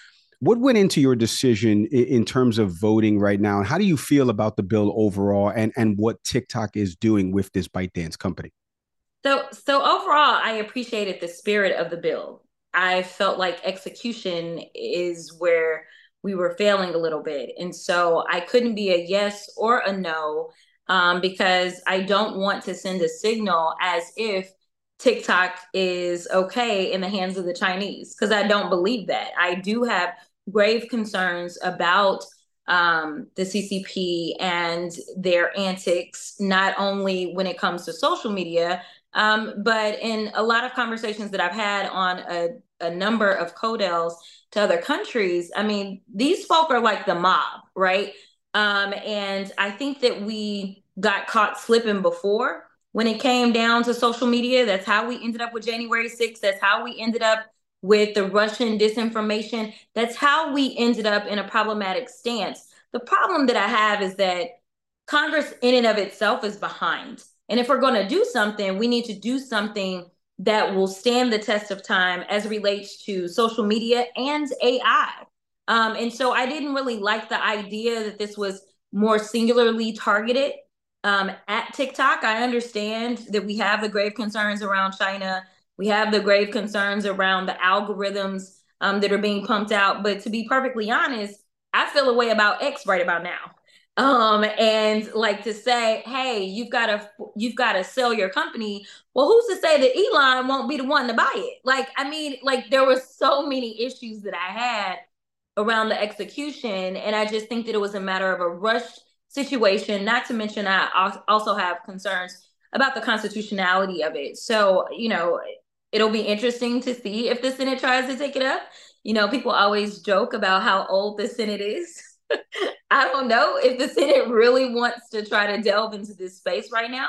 What went into your decision in, in terms of voting right now? And how do you feel about the bill overall and, and what TikTok is doing with this ByteDance company? So, so overall, I appreciated the spirit of the bill. I felt like execution is where we were failing a little bit. And so I couldn't be a yes or a no um, because I don't want to send a signal as if TikTok is okay in the hands of the Chinese, because I don't believe that. I do have grave concerns about um, the C C P and their antics, not only when it comes to social media, um, but in a lot of conversations that I've had on a, a number of codels to other countries. I mean, these folk are like the mob, right? Um, and I think that we got caught slipping before when it came down to social media. That's how we ended up with January sixth. That's how we ended up with the Russian disinformation. That's how we ended up in a problematic stance. The problem that I have is that Congress in and of itself is behind. And if we're going to do something, we need to do something that will stand the test of time as relates to social media and A I. Um, and so I didn't really like the idea that this was more singularly targeted um, at TikTok. I understand that we have the grave concerns around China. We have the grave concerns around the algorithms um, that are being pumped out. But to be perfectly honest, I feel a way about X right about now. Um, and like to say, hey, you've got to you've got to sell your company. Well, who's to say that Elon won't be the one to buy it? Like, I mean, like there were so many issues that I had around the execution. And I just think that it was a matter of a rushed situation, not to mention I also have concerns about the constitutionality of it. So, you know, it'll be interesting to see if the Senate tries to take it up. You know, people always joke about how old the Senate is. I don't know if the Senate really wants to try to delve into this space right now.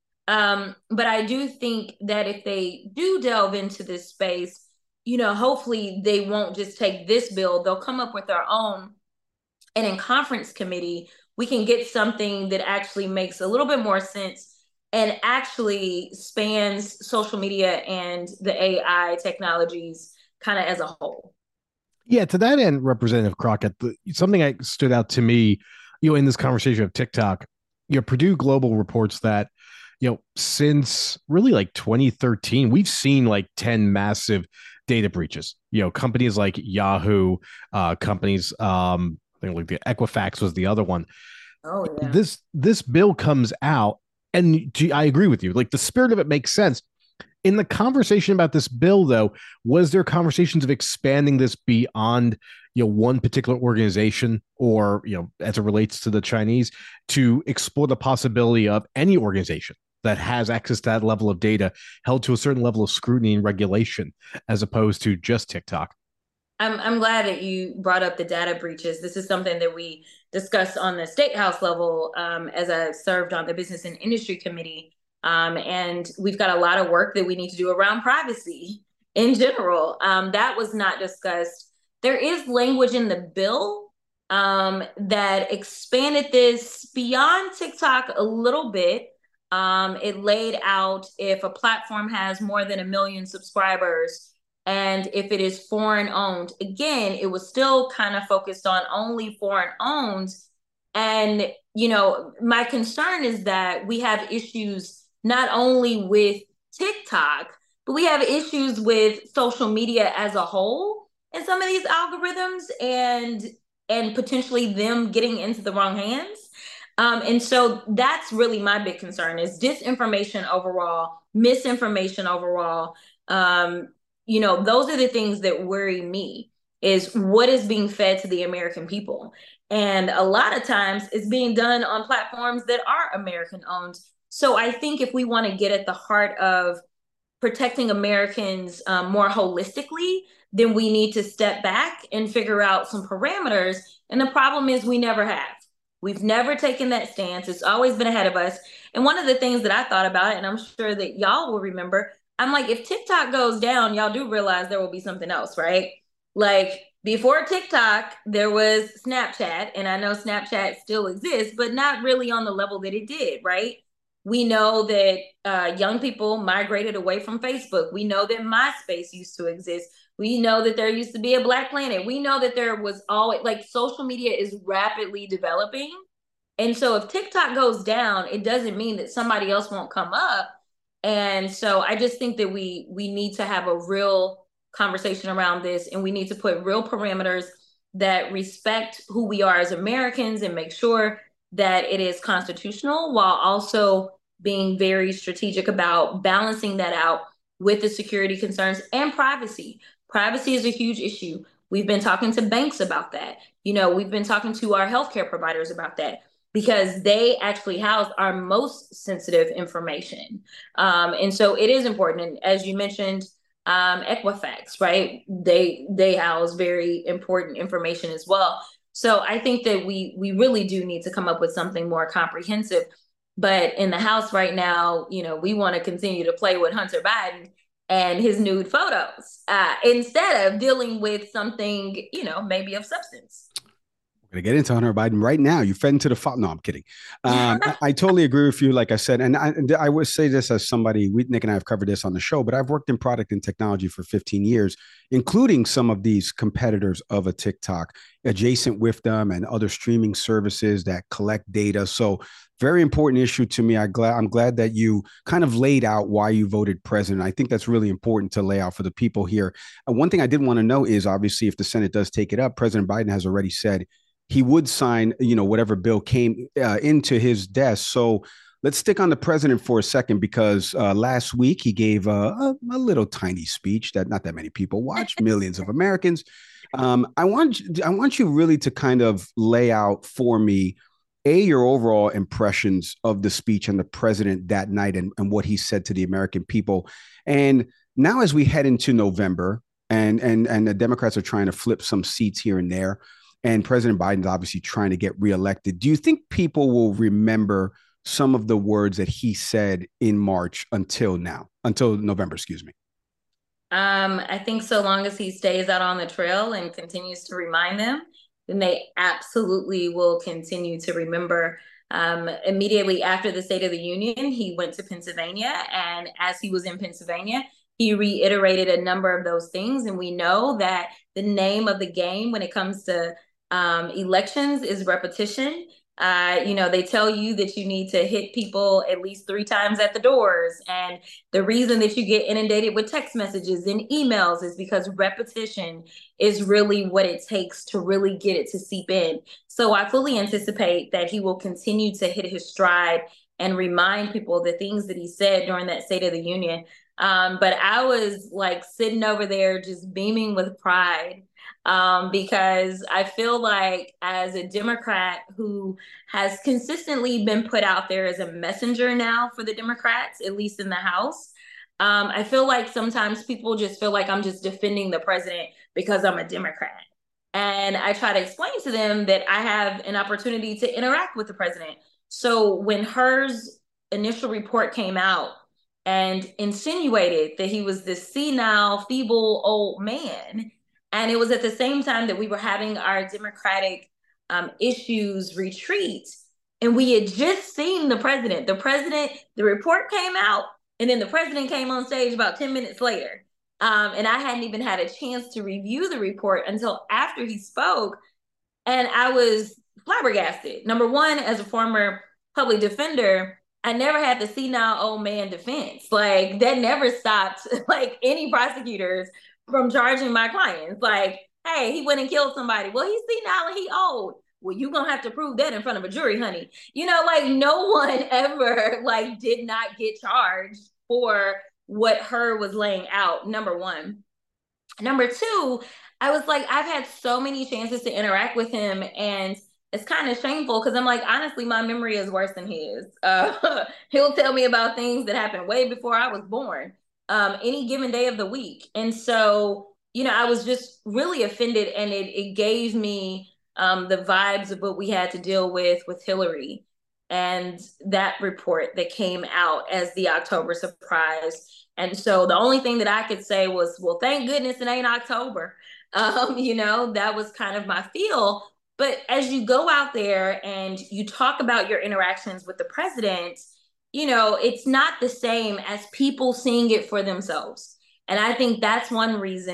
Um, but I do think that if they do delve into this space, you know, hopefully they won't just take this bill. They'll come up with their own. And in conference committee, we can get something that actually makes a little bit more sense and actually spans social media and the A I technologies kind of as a whole. Yeah, to that end, Representative Crockett, the, something that stood out to me, you know, in this conversation of TikTok, you know, Purdue Global reports that, you know, since really like twenty thirteen, we've seen like ten massive data breaches. You know, companies like Yahoo, uh, companies, um, I think like the Equifax was the other one. Oh, yeah. This this bill comes out, and I agree with you. Like the spirit of it makes sense. In the conversation about this bill, though, was there conversations of expanding this beyond, you know, one particular organization or, you know, as it relates to the Chinese, to explore the possibility of any organization that has access to that level of data held to a certain level of scrutiny and regulation, as opposed to just TikTok? I'm I'm glad that you brought up the data breaches. This is something that we discussed on the State House level um, as I served on the Business and Industry Committee. Um, and we've got a lot of work that we need to do around privacy in general. Um, that was not discussed. There is language in the bill um, that expanded this beyond TikTok a little bit. Um, it laid out if a platform has more than a million subscribers and if it is foreign owned. Again, it was still kind of focused on only foreign owned. And, you know, my concern is that we have issues not only with TikTok, but we have issues with social media as a whole and some of these algorithms and and potentially them getting into the wrong hands. Um, and so that's really my big concern is disinformation overall, misinformation overall. Um, you know, those are the things that worry me is what is being fed to the American people. And a lot of times it's being done on platforms that are American owned. So I think if we want to get at the heart of protecting Americans um, more holistically, then we need to step back and figure out some parameters. And the problem is we never have. We've never taken that stance. It's always been ahead of us. And one of the things that I thought about it, and I'm sure that y'all will remember, I'm like, if TikTok goes down, y'all do realize there will be something else, right? Like before TikTok, there was Snapchat. And I know Snapchat still exists, but not really on the level that it did, right? We know that uh, young people migrated away from Facebook. We know that MySpace used to exist. We know that there used to be a Black Planet. We know that there was always, like, social media is rapidly developing. And so if TikTok goes down, it doesn't mean that somebody else won't come up. And so I just think that we we need to have a real conversation around this, and we need to put real parameters that respect who we are as Americans and make sure that it is constitutional, while also being very strategic about balancing that out with the security concerns and privacy. Privacy is a huge issue. We've been talking to banks about that. You know, we've been talking to our healthcare providers about that, because they actually house our most sensitive information. Um, and so it is important. And as you mentioned, um, Equifax, right? They they house very important information as well. So I think that we we really do need to come up with something more comprehensive. But in the House right now, you know, we want to continue to play with Hunter Biden and his nude photos uh, instead of dealing with something, you know, maybe of substance. We're going to get into Hunter Biden right now. You fed into the fo- No, I'm kidding. Um, I, I totally agree with you, like I said. And I, and I would say this as somebody, we, Nick and I have covered this on the show, but I've worked in product and technology for fifteen years, including some of these competitors of a TikTok, adjacent with them, and other streaming services that collect data. So very important issue to me. I glad, I'm glad that you kind of laid out why you voted president. I think that's really important to lay out for the people here. And one thing I did want to know is, obviously, if the Senate does take it up, President Biden has already said he would sign, you know, whatever bill came uh, into his desk. So let's stick on the president for a second, because uh, last week he gave a, a, a little tiny speech that not that many people watch, millions of Americans. Um, I want I want you really to kind of lay out for me, A, your overall impressions of the speech and the president that night, and, and what he said to the American people. And now as we head into November, and and and the Democrats are trying to flip some seats here and there, and President Biden's obviously trying to get reelected, do you think people will remember some of the words that he said in March until now, until November, excuse me? Um, I think so long as he stays out on the trail and continues to remind them, then they absolutely will continue to remember. Um, immediately after the State of the Union, he went to Pennsylvania. And as he was in Pennsylvania, he reiterated a number of those things. And we know that the name of the game when it comes to um, elections is repetition. Uh, you know, they tell you that you need to hit people at least three times at the doors. And the reason that you get inundated with text messages and emails is because repetition is really what it takes to really get it to seep in. So I fully anticipate that he will continue to hit his stride and remind people the things that he said during that State of the Union. Um, but I was like sitting over there just beaming with pride. Um, because I feel like as a Democrat who has consistently been put out there as a messenger now for the Democrats, at least in the House, um, I feel like sometimes people just feel like I'm just defending the president because I'm a Democrat. And I try to explain to them that I have an opportunity to interact with the president. So when Hur's initial report came out and insinuated that he was this senile, feeble old man, and it was at the same time that we were having our Democratic um, issues retreat. And we had just seen the president. The president, the report came out, and then the president came on stage about ten minutes later. Um, and I hadn't even had a chance to review the report until after he spoke. And I was flabbergasted. Number one, as a former public defender, I never had the senile old man defense. Like, that never stopped like any prosecutors from charging my clients. Like, hey, he went and killed somebody. Well, he's senile and he old. Well, you're going to have to prove that in front of a jury, honey. You know, like, no one ever, like, did not get charged for what Hur was laying out, number one. Number two, I was like, I've had so many chances to interact with him, and it's kind of shameful because I'm like, honestly, my memory is worse than his. Uh, he'll tell me about things that happened way before I was born. Um, any given day of the week. And so, you know, I was just really offended, and it, it gave me um, the vibes of what we had to deal with with Hillary and that report that came out as the October surprise. And so the only thing that I could say was, well, thank goodness it ain't October. Um, you know, that was kind of my feel. But as you go out there and you talk about your interactions with the president, you know, it's not the same as people seeing it for themselves. And I think that's one reason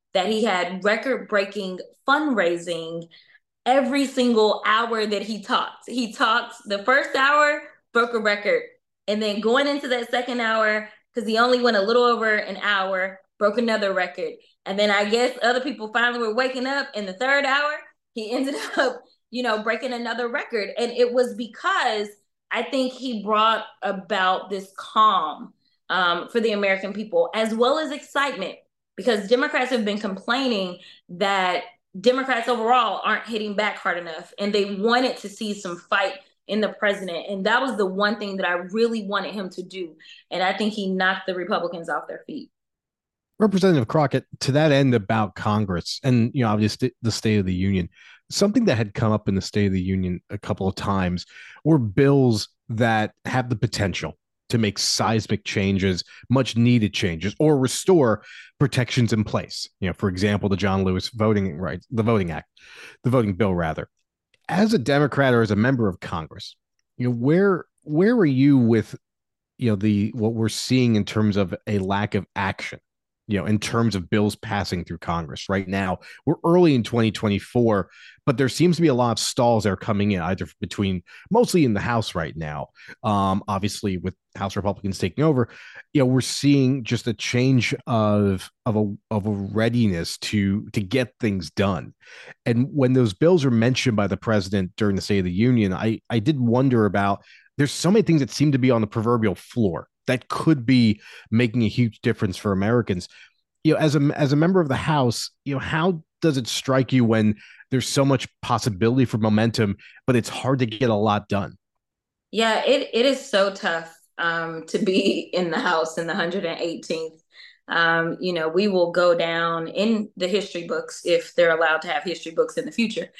that he had record-breaking fundraising every single hour that he talked. He talked the first hour, broke a record. And then going into that second hour, because he only went a little over an hour, broke another record. And then I guess other people finally were waking up in the third hour. He ended up, you know, breaking another record. And it was because I think he brought about this calm um, for the American people, as well as excitement, because Democrats have been complaining that Democrats overall aren't hitting back hard enough, and they wanted to see some fight in the president. And that was the one thing that I really wanted him to do. And I think he knocked the Republicans off their feet. Representative Crockett, to that end about Congress and, you know, obviously the State of the Union, something that had come up in the State of the Union a couple of times were bills that have the potential to make seismic changes, much needed changes, or restore protections in place. You know, for example, the John Lewis voting rights, the Voting Act, the voting bill, rather. As a Democrat or as a member of Congress, you know, where where are you with, you know, the what we're seeing in terms of a lack of action, you know, in terms of bills passing through Congress right now? We're early in twenty twenty-four, but there seems to be a lot of stalls that are coming in, either between mostly in the House right now. Um, obviously, with House Republicans taking over, you know, we're seeing just a change of of a of a readiness to to get things done. And when those bills are mentioned by the president during the State of the Union, I I did wonder about. There's so many things that seem to be on the proverbial floor that could be making a huge difference for Americans. You know, as a as a member of the House, you know, how does it strike you when there's so much possibility for momentum, but it's hard to get a lot done? Yeah, it it is so tough um, to be in the House in the one hundred eighteenth. Um, you know, we will go down in the history books, if they're allowed to have history books in the future,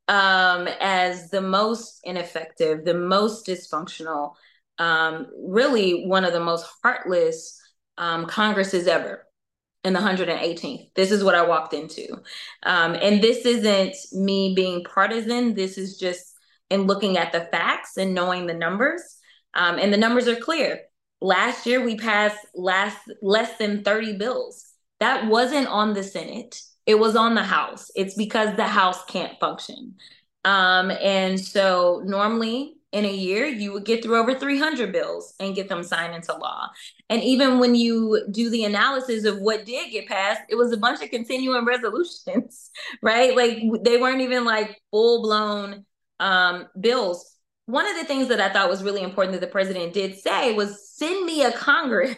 um, as the most ineffective, the most dysfunctional, um, really one of the most heartless um, Congresses ever in the one hundred eighteenth. This is what I walked into. Um, and this isn't me being partisan. This is just in looking at the facts and knowing the numbers. Um, and the numbers are clear. Last year, we passed last, less than thirty bills. That wasn't on the Senate. It was on the House. It's because the House can't function. Um, and so normally in a year, you would get through over three hundred bills and get them signed into law. And even when you do the analysis of what did get passed, it was a bunch of continuing resolutions, right? Like they weren't even like full-blown um, bills. One of the things that I thought was really important that the president did say was send me a Congress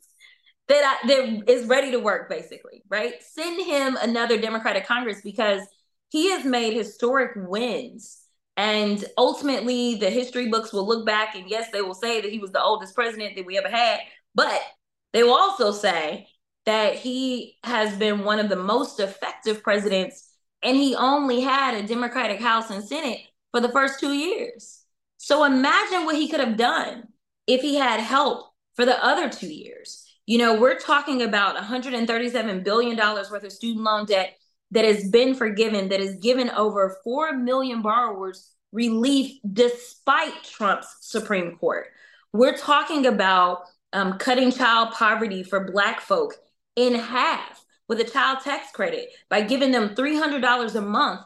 that, I, that is ready to work, basically, right? Send him another Democratic Congress, because he has made historic wins. And ultimately, the history books will look back and yes, they will say that he was the oldest president that we ever had, but they will also say that he has been one of the most effective presidents, and he only had a Democratic House and Senate for the first two years. So imagine what he could have done if he had help for the other two years. You know, we're talking about one hundred thirty-seven billion dollars worth of student loan debt that has been forgiven, that has given over four million borrowers relief despite Trump's Supreme Court. We're talking about um, cutting child poverty for Black folk in half with a child tax credit by giving them three hundred dollars a month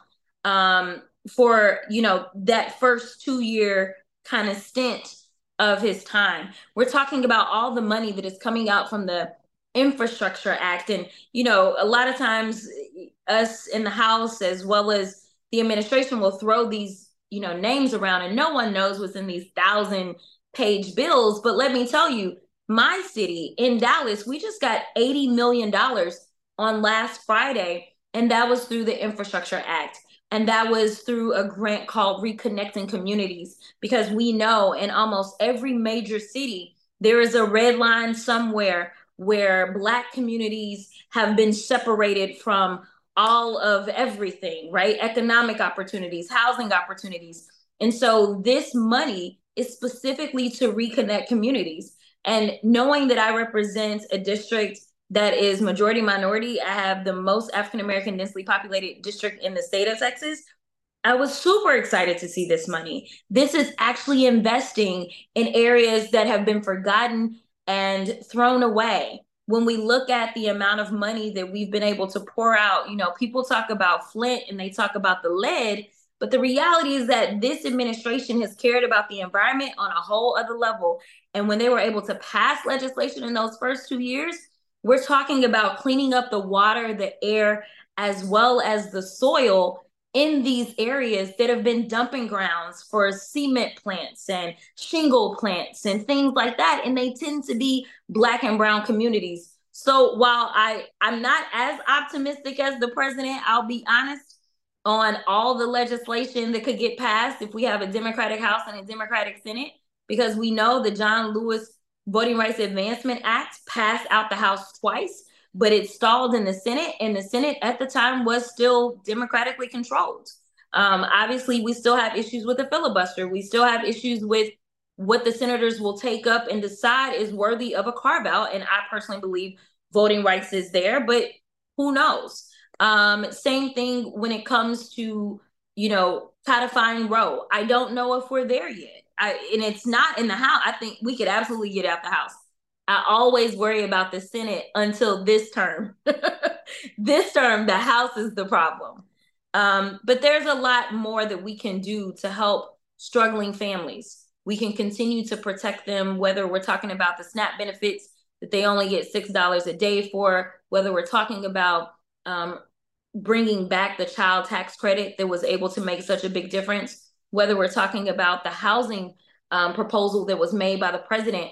um, for, you know, that first two year kind of stint of his time. We're talking about all the money that is coming out from the Infrastructure Act. And, you know, a lot of times us in the House, as well as the administration, will throw these, you know, names around and no one knows what's in these thousand page bills. But let me tell you, my city in Dallas, we just got eighty million dollars on last Friday. And that was through the Infrastructure Act. And that was through a grant called Reconnecting Communities, because we know in almost every major city, there is a red line somewhere where Black communities have been separated from all of everything, right? Economic opportunities, housing opportunities. And so this money is specifically to reconnect communities. And knowing that I represent a district that is majority minority, I have the most African-American densely populated district in the state of Texas, I was super excited to see this money. This is actually investing in areas that have been forgotten and thrown away. when we look at the amount of money that we've been able to pour out, you know, people talk about Flint and they talk about the lead, but the reality is that this administration has cared about the environment on a whole other level. And when they were able to pass legislation in those first two years, we're talking about cleaning up the water, the air, as well as the soil in these areas that have been dumping grounds for cement plants and shingle plants and things like that. And they tend to be Black and brown communities. So while I, I'm not as optimistic as the president, I'll be honest, on all the legislation that could get passed if we have a Democratic House and a Democratic Senate, because we know the John Lewis Voting Rights Advancement Act passed out the House twice, but it stalled in the Senate, and the Senate at the time was still democratically controlled. Um, obviously, we still have issues with the filibuster. We still have issues with what the senators will take up and decide is worthy of a carve-out, and I personally believe voting rights is there, but who knows? Um, same thing when it comes to, you know, codifying Roe. I don't know if we're there yet. I, and it's not in the House. I think we could absolutely get out the House. I always worry about the Senate until this term. This term, the House is the problem. Um, but there's a lot more that we can do to help struggling families. We can continue to protect them, whether we're talking about the SNAP benefits that they only get six dollars a day for, whether we're talking about um, bringing back the child tax credit that was able to make such a big difference, whether we're talking about the housing um, proposal that was made by the president,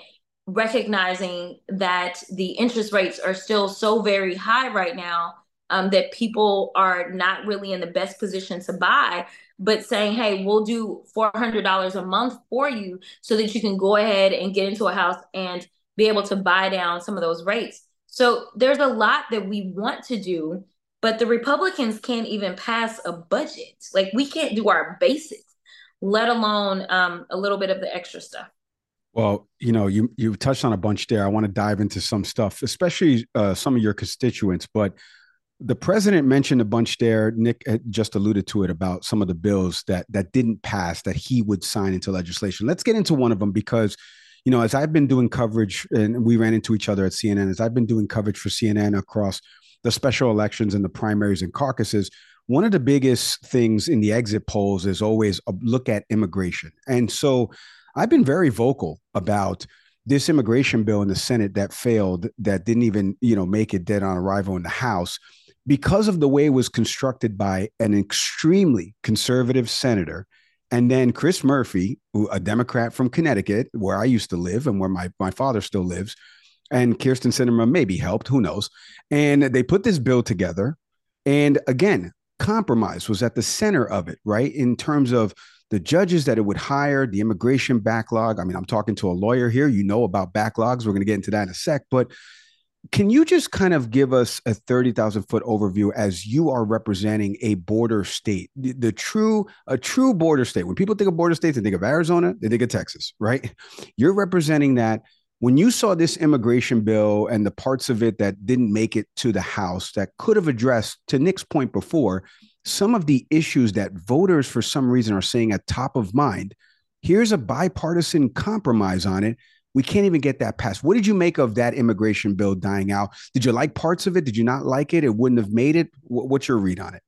recognizing that the interest rates are still so very high right now um, that people are not really in the best position to buy, but saying, hey, we'll do four hundred dollars a month for you so that you can go ahead and get into a house and be able to buy down some of those rates. So there's a lot that we want to do, but the Republicans can't even pass a budget. Like, we can't do our basics, let alone um, a little bit of the extra stuff. Well, you know, you you touched on a bunch there. I want to dive into some stuff, especially uh, some of your constituents. But the president mentioned a bunch there. Nick just alluded to it about some of the bills that that didn't pass that he would sign into legislation. Let's get into one of them because, you know, as I've been doing coverage, and we ran into each other at C N N, as I've been doing coverage for C N N across the special elections and the primaries and caucuses, one of the biggest things in the exit polls is always a look at immigration. And so I've been very vocal about this immigration bill in the Senate that failed, that didn't even, you know, make it dead on arrival in the House because of the way it was constructed by an extremely conservative senator. And then Chris Murphy, who, a Democrat from Connecticut, where I used to live and where my, my father still lives, and Kyrsten Sinema maybe helped, who knows. And they put this bill together. And again, compromise was at the center of it, right? In terms of the judges that it would hire, the immigration backlog. I mean, I'm talking to a lawyer here. You know about backlogs. We're going to get into that in a sec. But can you just kind of give us a thirty thousand foot overview as you are representing a border state, the, the true, a true border state? When people think of border states, they think of Arizona, they think of Texas, right? You're representing that. When you saw this immigration bill and the parts of it that didn't make it to the House that could have addressed, to Nick's point before, some of the issues that voters for some reason are saying at top of mind, here's a bipartisan compromise on it. We can't even get that passed. What did you make of that immigration bill dying out? Did you like parts of it? Did you not like it? It wouldn't have made it. What's your read on it?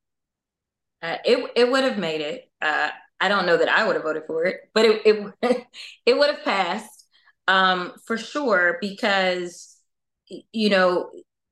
Uh, it it would have made it. Uh, I don't know that I would have voted for it, but it it, it would have passed um, for sure because, you know,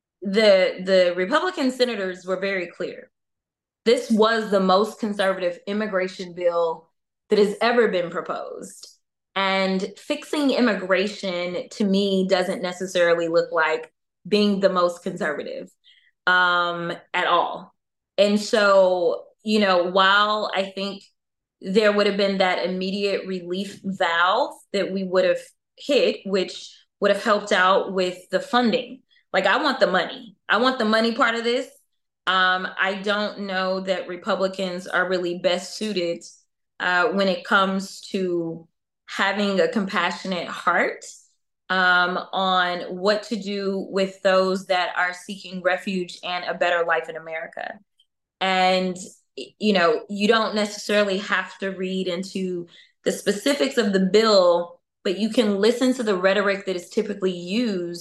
the the Republican senators were very clear. This was the most conservative immigration bill that has ever been proposed. And fixing immigration, to me, doesn't necessarily look like being the most conservative um, at all. And so, you know, while I think there would have been that immediate relief valve that we would have hit, which would have helped out with the funding. Like, I want the money. I want the money part of this. Um, I don't know that Republicans are really best suited uh, when it comes to having a compassionate heart um, on what to do with those that are seeking refuge and a better life in America. And, you know, you don't necessarily have to read into the specifics of the bill, but you can listen to the rhetoric that is typically used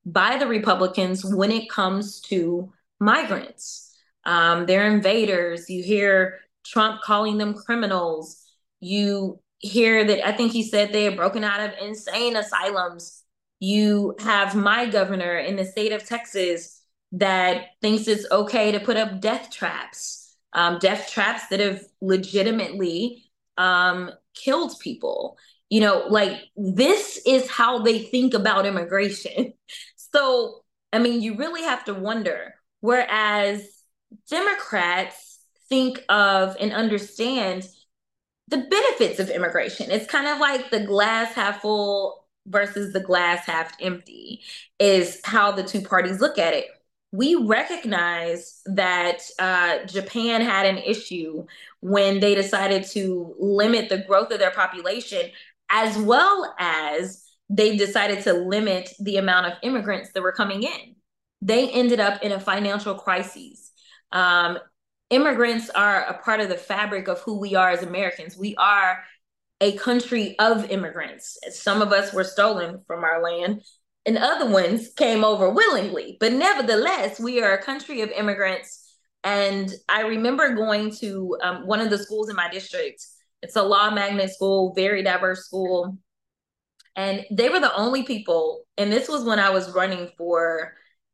by the Republicans when it comes to migrants. Um, they're invaders. You hear Trump calling them criminals. You hear that, I think he said they are broken out of insane asylums. You have my governor in the state of Texas that thinks it's okay to put up death traps, um, death traps that have legitimately um, killed people. You know, like, this is how they think about immigration. So, I mean, you really have to wonder, whereas Democrats think of and understand the benefits of immigration. It's kind of like the glass half full versus the glass half empty is how the two parties look at it. We recognize that uh, Japan had an issue when they decided to limit the growth of their population, as well as they decided to limit the amount of immigrants that were coming in. They ended up in a financial crisis. Um, immigrants are a part of the fabric of who we are as Americans. We are a country of immigrants. Some of us were stolen from our land, and other ones came over willingly. But nevertheless, we are a country of immigrants. And I remember going to um, one of the schools in my district. It's a law magnet school, very diverse school. And they were the only people, and this was when I was running for,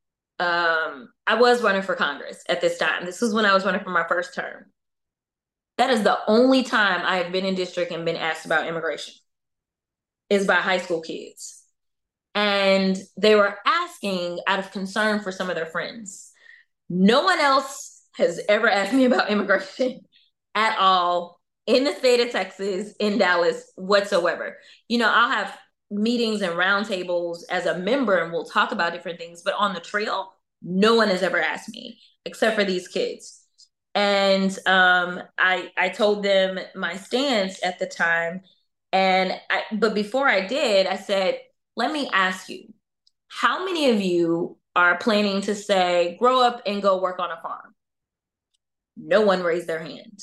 um, I was running for Congress at this time. This was when I was running for my first term. That is the only time I have been in district and been asked about immigration, is by high school kids. And they were asking out of concern for some of their friends. No one else has ever asked me about immigration at all in the state of Texas, in Dallas, whatsoever. You know, I'll have meetings and roundtables as a member and we'll talk about different things, but on the trail, no one has ever asked me except for these kids. And um, I, I told them my stance at the time. And I, but before I did, I said, let me ask you, how many of you are planning to say, grow up and go work on a farm? No one raised their hand.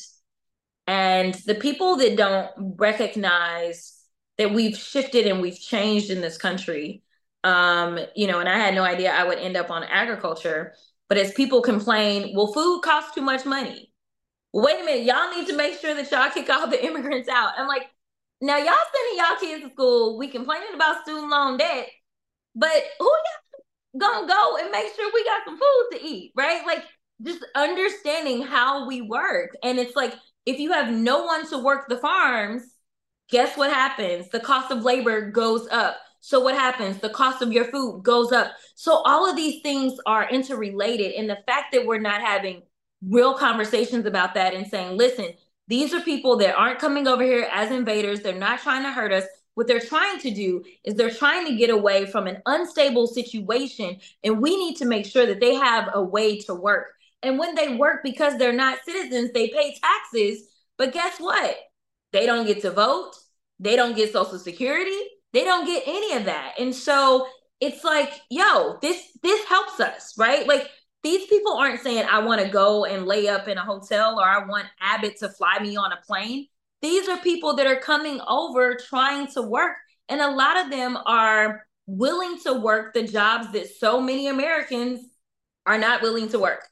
And the people that don't recognize that we've shifted and we've changed in this country, um, you know, and I had no idea I would end up on agriculture. But as people complain, well, food costs too much money. Well, wait a minute, y'all need to make sure that y'all kick all the immigrants out. I'm like, now y'all sending y'all kids to school, we complaining about student loan debt, but who y'all gonna go and make sure we got some food to eat, right? Like, just understanding how we work. And it's like, if you have no one to work the farms, guess what happens? The cost of labor goes up. So what happens? The cost of your food goes up. So all of these things are interrelated. And the fact that we're not having real conversations about that and saying, listen, these are people that aren't coming over here as invaders. They're not trying to hurt us. What they're trying to do is they're trying to get away from an unstable situation. And we need to make sure that they have a way to work. And when they work, because they're not citizens, they pay taxes. But guess what? They don't get to vote. They don't get Social Security. They don't get any of that. And so it's like, yo, this this helps us, right? Like, these people aren't saying, I want to go and lay up in a hotel, or I want Abbott to fly me on a plane. These are people that are coming over trying to work. And a lot of them are willing to work the jobs that so many Americans are not willing to work.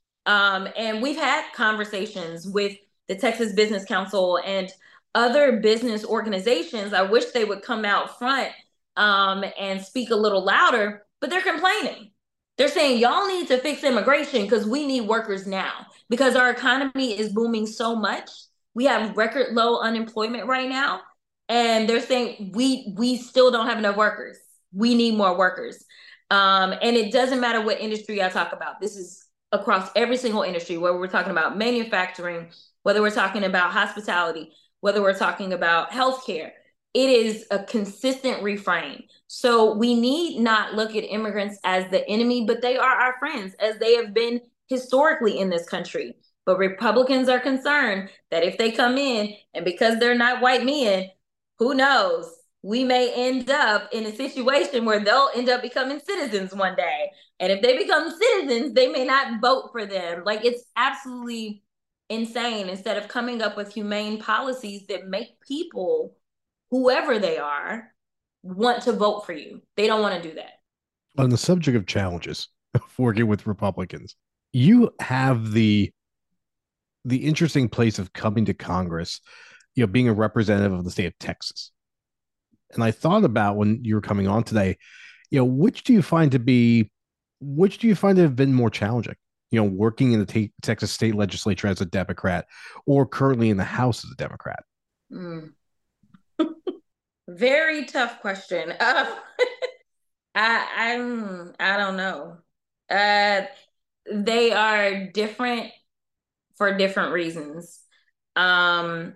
Um, and we've had conversations with the Texas Business Council and other business organizations. I wish they would come out front um, and speak a little louder, but they're complaining. They're saying, y'all need to fix immigration because we need workers now, because our economy is booming so much. We have record low unemployment right now. And they're saying we we still don't have enough workers. We need more workers. Um, and it doesn't matter what industry I talk about. This is across every single industry, whether we're talking about manufacturing, whether we're talking about hospitality, whether we're talking about healthcare. It is a consistent refrain. So we need not look at immigrants as the enemy, but they are our friends, as they have been historically in this country. But Republicans are concerned that if they come in, and because they're not white men, who knows, we may end up in a situation where they'll end up becoming citizens one day. And if they become citizens, they may not vote for them. Like, it's absolutely insane. Instead of coming up with humane policies that make people, whoever they are, want to vote for you. They don't want to do that. On the subject of challenges of working with Republicans, you have the the interesting place of coming to Congress, you know, being a representative of the state of Texas. And I thought about when you were coming on today, you know, which do you find to be, which do you find to have been more challenging? You know, working in the te- Texas state legislature as a Democrat or currently in the House as a Democrat? Mm. Very tough question. Uh, I I'm I don't know. Uh, they are different for different reasons. Um,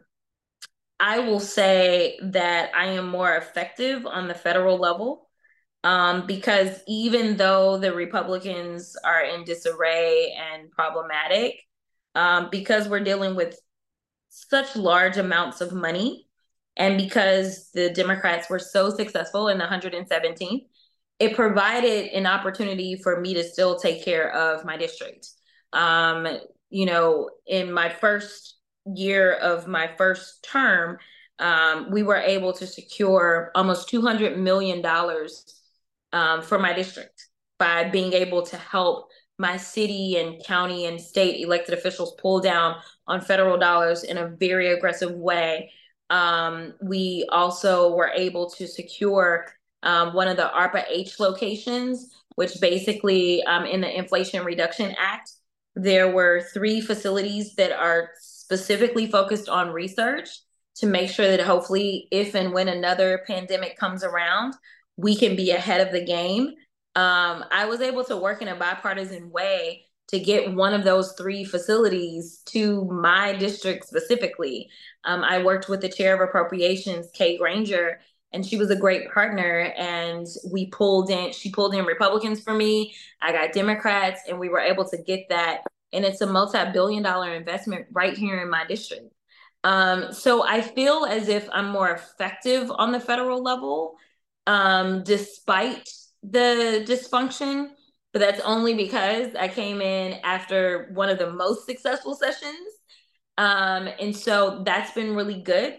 I will say that I am more effective on the federal level um, because even though the Republicans are in disarray and problematic, um, because we're dealing with such large amounts of money, and because the Democrats were so successful in the one hundred seventeenth, it provided an opportunity for me to still take care of my district. Um, you know, in my first year of my first term, um, we were able to secure almost two hundred million dollars um, for my district by being able to help my city and county and state elected officials pull down on federal dollars in a very aggressive way. Um, we also were able to secure um, one of the ARPA H locations, which basically um, in the Inflation Reduction Act, there were three facilities that are specifically focused on research to make sure that hopefully if and when another pandemic comes around, we can be ahead of the game. Um, I was able to work in a bipartisan way to get one of those three facilities to my district specifically. Um, I worked with the chair of appropriations, Kay Granger, and she was a great partner. And we pulled in, she pulled in Republicans for me. I got Democrats, and we were able to get that. And it's a multi-billion dollar investment right here in my district. Um, so I feel as if I'm more effective on the federal level, um, despite the dysfunction, but that's only because I came in after one of the most successful sessions. Um, and so that's been really good.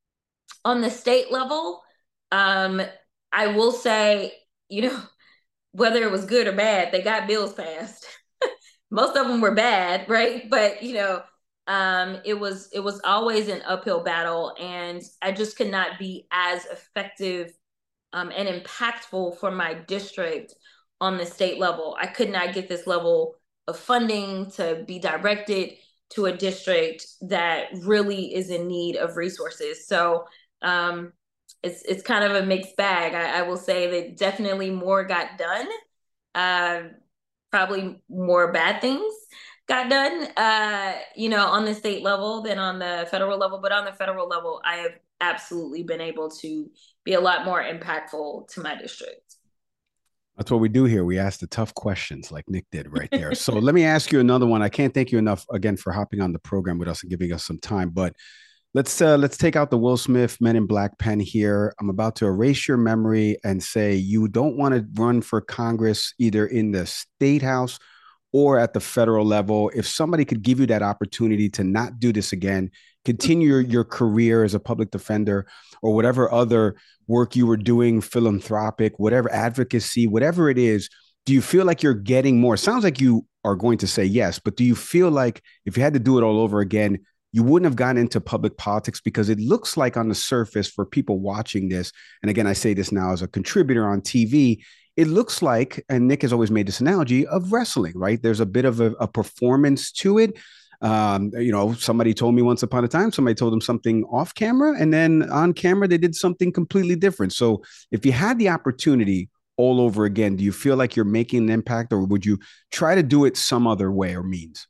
On the state level, um, I will say, you know, whether it was good or bad, they got bills passed. Most of them were bad, right? But, you know, um, it was it was always an uphill battle, and I just could not be as effective um, and impactful for my district on the state level. I could not get this level of funding to be directed to a district that really is in need of resources. So um, it's it's kind of a mixed bag. I, I will say that definitely more got done. Uh, probably more bad things got done, uh, you know, on the state level than on the federal level. But on the federal level, I have absolutely been able to be a lot more impactful to my district. That's what we do here. We ask the tough questions like Nick did right there. So let me ask you another one. I can't thank you enough again for hopping on the program with us and giving us some time, but let's uh, let's take out the Will Smith Men in Black pen here. I'm about to erase your memory and say you don't want to run for Congress either in the state house or at the federal level. If somebody could give you that opportunity to not do this again, continue your, your career as a public defender or whatever other work you were doing, philanthropic, whatever advocacy, whatever it is, do you feel like you're getting more? It sounds like you are going to say yes, but do you feel like if you had to do it all over again, you wouldn't have gotten into public politics? Because it looks like on the surface for people watching this, and again, I say this now as a contributor on T V, it looks like, and Nick has always made this analogy of wrestling, right? There's a bit of a, a performance to it. Um, you know, somebody told me once upon a time, somebody told them something off camera, and then on camera, they did something completely different. So if you had the opportunity all over again, do you feel like you're making an impact, or would you try to do it some other way or means?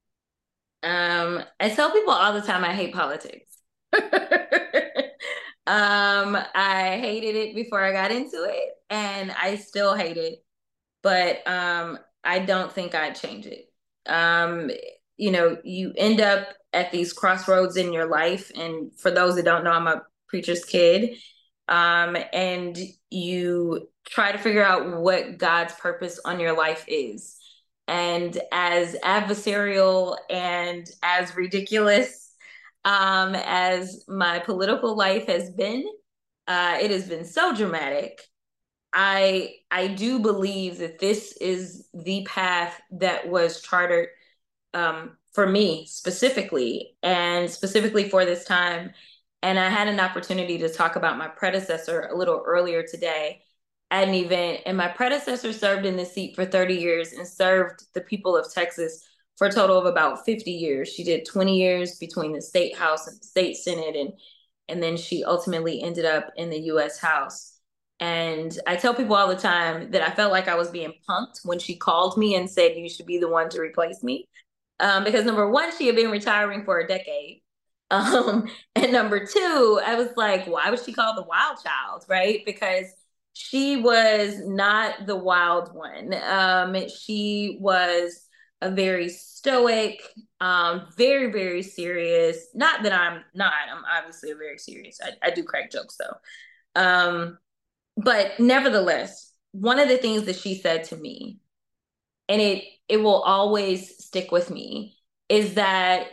Um, I tell people all the time I hate politics. um, I hated it before I got into it, and I still hate it, but um, I don't think I'd change it. Um, you know, you end up at these crossroads in your life, and for those that don't know, I'm a preacher's kid, um, and you try to figure out what God's purpose on your life is. And as adversarial and as ridiculous um, as my political life has been, uh, it has been so dramatic. I I do believe that this is the path that was chartered um, for me specifically, and specifically for this time. And I had an opportunity to talk about my predecessor a little earlier today at an event. And my predecessor served in this seat for thirty years and served the people of Texas for a total of about fifty years. She did twenty years between the state house and the state senate, and and then she ultimately ended up in the U S House. And I tell people all the time that I felt like I was being punked when she called me and said, you should be the one to replace me. Um, because number one, she had been retiring for a decade. Um, and number two, I was like, why was she called the wild child, right? Because she was not the wild one. Um, she was a very stoic, um, very, very serious. Not that I'm not, I'm obviously a very serious. I, I do crack jokes though. Um, but nevertheless, one of the things that she said to me, and it it will always stick with me, is that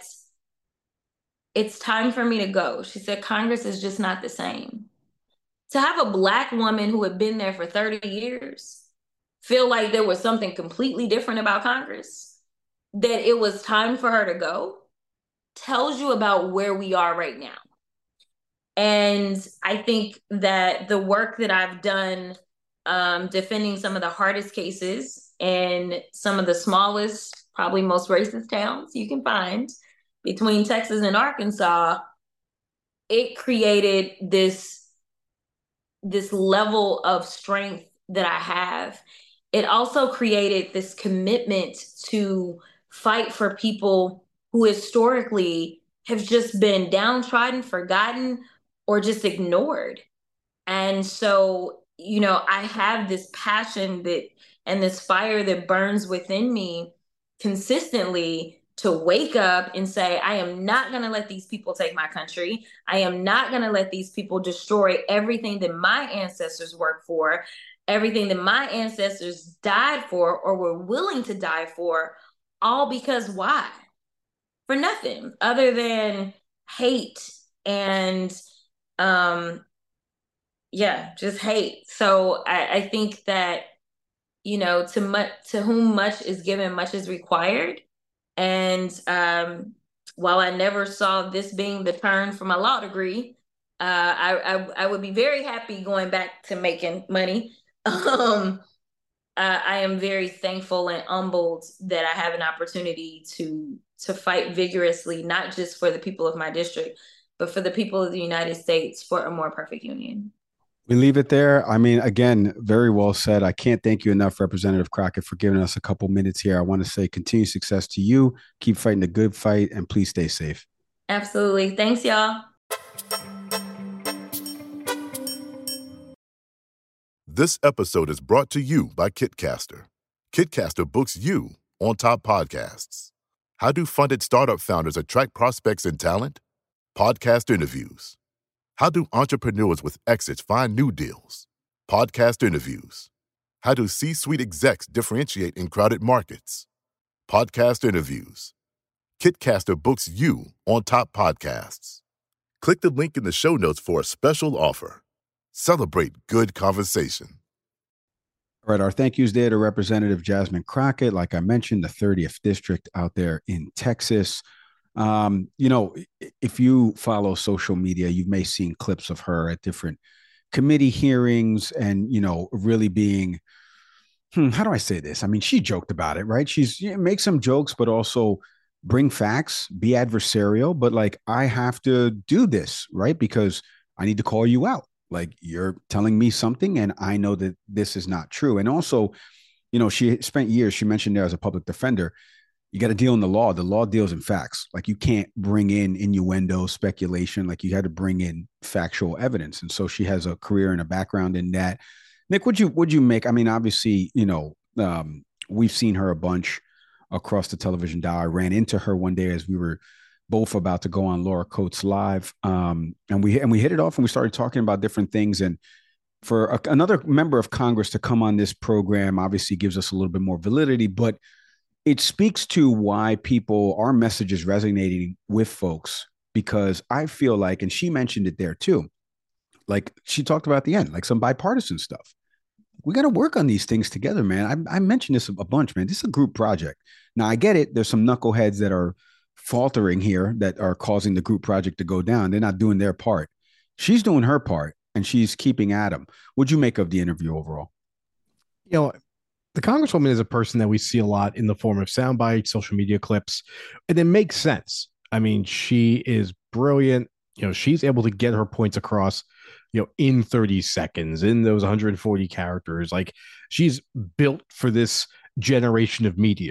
it's time for me to go. She said, Congress is just not the same. To have a Black woman who had been there for thirty years feel like there was something completely different about Congress, that it was time for her to go, tells you about where we are right now. And I think that the work that I've done um, defending some of the hardest cases in some of the smallest, probably most racist towns you can find between Texas and Arkansas, it created this, this level of strength that I have. It also created this commitment to fight for people who historically have just been downtrodden, forgotten, or just ignored. And so, you know, I have this passion that and this fire that burns within me consistently to wake up and say, I am not going to let these people take my country. I am not going to let these people destroy everything that my ancestors worked for, everything that my ancestors died for or were willing to die for, all because why? For nothing other than hate and um yeah just hate. So I, I think that, you know, to much to whom much is given, much is required. And um while I never saw this being the turn for my law degree, uh I I, I would be very happy going back to making money. um uh, I am very thankful and humbled that I have an opportunity to to fight vigorously, not just for the people of my district, but for the people of the United States, for a more perfect union. We leave it there. I mean, again, very well said. I can't thank you enough, Representative Crockett, for giving us a couple minutes here. I want to say continued success to you. Keep fighting the good fight, and please stay safe. Absolutely. Thanks, y'all. This episode is brought to you by Kitcaster. Kitcaster books you on top podcasts. How do funded startup founders attract prospects and talent? Podcast interviews. How do entrepreneurs with exits find new deals? Podcast interviews. How do C-suite execs differentiate in crowded markets? Podcast interviews. Kitcaster books you on top podcasts. Click the link in the show notes for a special offer. Celebrate good conversation. All right, our thank yous there to Representative Jasmine Crockett. Like I mentioned, the thirtieth district out there in Texas. Um, you know, if you follow social media, you may have seen clips of her at different committee hearings and, you know, really being, hmm, how do I say this? I mean, she joked about it, right? She's you know, make some jokes, but also bring facts, be adversarial. But like, I have to do this, right? Because I need to call you out. Like, you're telling me something and I know that this is not true. And also, you know, she spent years, she mentioned there as a public defender, you got to deal in the law. The law deals in facts. Like, you can't bring in innuendo, speculation. Like, you had to bring in factual evidence. And so she has a career and a background in that. Nick, would you, would you make, I mean, obviously, you know, um, we've seen her a bunch across the television dial. I ran into her one day as we were both about to go on Laura Coates Live. Um, and we, and we hit it off and we started talking about different things. And for a, another member of Congress to come on this program obviously gives us a little bit more validity, but it speaks to why people, our message is resonating with folks, because I feel like, and she mentioned it there too, like she talked about at the end, like some bipartisan stuff. we got to work on these things together, man. I, I mentioned this a bunch, man. This is a group project. Now, I get it. There's some knuckleheads that are faltering here that are causing the group project to go down. They're not doing their part. She's doing her part, and she's keeping at him. What'd you make of the interview overall? You know, the Congresswoman is a person that we see a lot in the form of sound bites, social media clips, and it makes sense. I mean, she is brilliant. You know, she's able to get her points across, you know, in thirty seconds, in those one hundred forty characters. Like, she's built for this generation of media.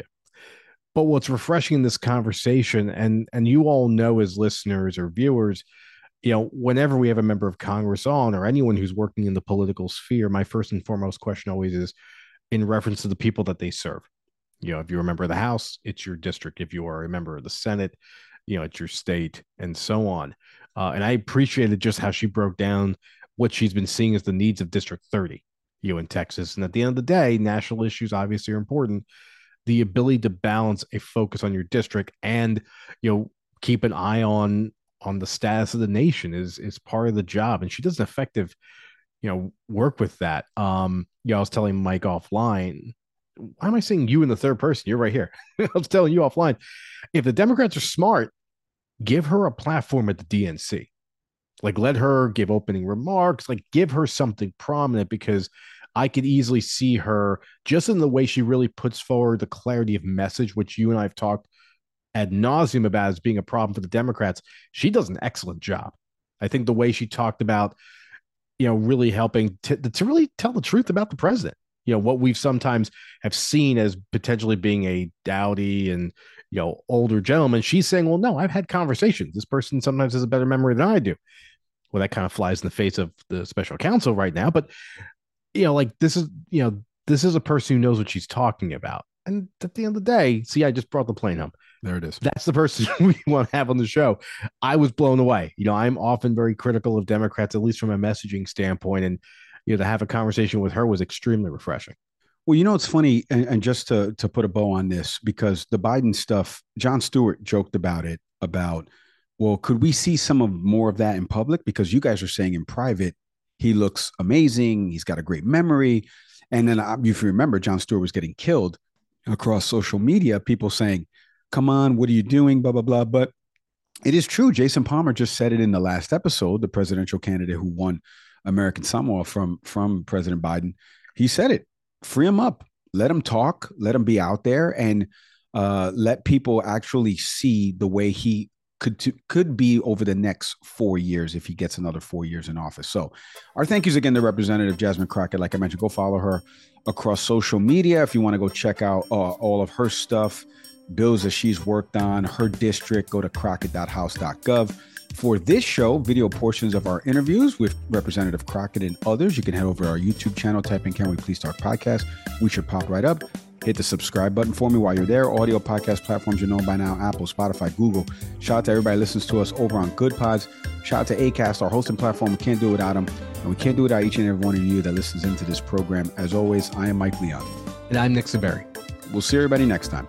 But what's refreshing in this conversation, and and you all know as listeners or viewers, you know, whenever we have a member of Congress on or anyone who's working in the political sphere, my first and foremost question always is in reference to the people that they serve. You know, if you're a member of the House, it's your district. If you are a member of the Senate, you know, it's your state, and so on. Uh, and I appreciated just how she broke down what she's been seeing as the needs of District thirty, you know, in Texas. And at the end of the day, national issues obviously are important. The ability to balance a focus on your district and, you know, keep an eye on on the status of the nation is is part of the job. And she does an effective, you know, work with that. Um, yeah, I was telling Mike offline. Why am I saying you in the third person? You're right here. I was telling you offline. If the Democrats are smart, give her a platform at the D N C. Like, let her give opening remarks, like give her something prominent, because I could easily see her just in the way she really puts forward the clarity of message, which you and I have talked ad nauseum about as being a problem for the Democrats. She does an excellent job. I think the way she talked about, you know, really helping to, to really tell the truth about the president, you know, what we've sometimes have seen as potentially being a dowdy and, you know, older gentleman. She's saying, well, no, I've had conversations. This person sometimes has a better memory than I do. Well, that kind of flies in the face of the special counsel right now. But, you know, like this is, you know, this is a person who knows what she's talking about. And at the end of the day, see, I just brought the plane home. There it is. That's the person we want to have on the show. I was blown away. You know, I'm often very critical of Democrats, at least from a messaging standpoint. And, you know, to have a conversation with her was extremely refreshing. Well, you know, it's funny. And, and just to, to put a bow on this, because the Biden stuff, Jon Stewart joked about it, about, well, could we see some of more of that in public? Because you guys are saying in private, he looks amazing. He's got a great memory. And then if you remember, Jon Stewart was getting killed across social media, people saying, come on, what are you doing? Blah, blah, blah. But it is true. Jason Palmer just said it in the last episode, the presidential candidate who won American Samoa from, from President Biden. He said it, free him up, let him talk, let him be out there, and uh, let people actually see the way he could to, could be over the next four years if he gets another four years in office. So our thank yous again to Representative Jasmine Crockett. Like I mentioned, go follow her across social media if you want to go check out uh, all of her stuff, bills that she's worked on, her district. Go to crockett dot house dot gov. For this show, video portions of our interviews with Representative Crockett and others, you can head over to our YouTube channel, type in Can We Please Talk Podcast. We should pop right up. Hit the subscribe button for me while you're there. Audio podcast platforms you know by now, Apple, Spotify, Google. Shout out to everybody who listens to us over on Good Pods. Shout out to Acast, our hosting platform. We can't do it without them. And we can't do it without each and every one of you that listens into this program. As always, I am Mike Leon. And I'm Nick Saberry. We'll see everybody next time.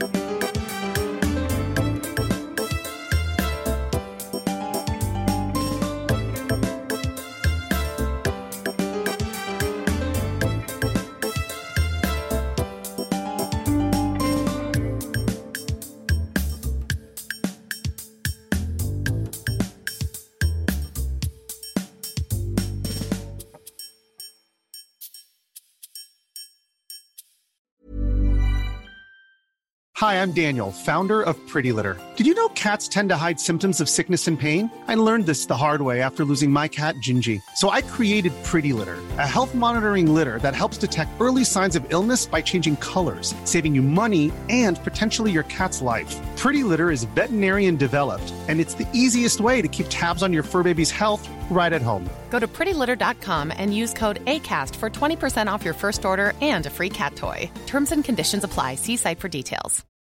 Hi, I'm Daniel, founder of Pretty Litter. Did you know cats tend to hide symptoms of sickness and pain? I learned this the hard way after losing my cat, Gingy. So I created Pretty Litter, a health monitoring litter that helps detect early signs of illness by changing colors, saving you money and potentially your cat's life. Pretty Litter is veterinarian developed, and it's the easiest way to keep tabs on your fur baby's health right at home. Go to pretty litter dot com and use code ACAST for twenty percent off your first order and a free cat toy. Terms and conditions apply. See site for details.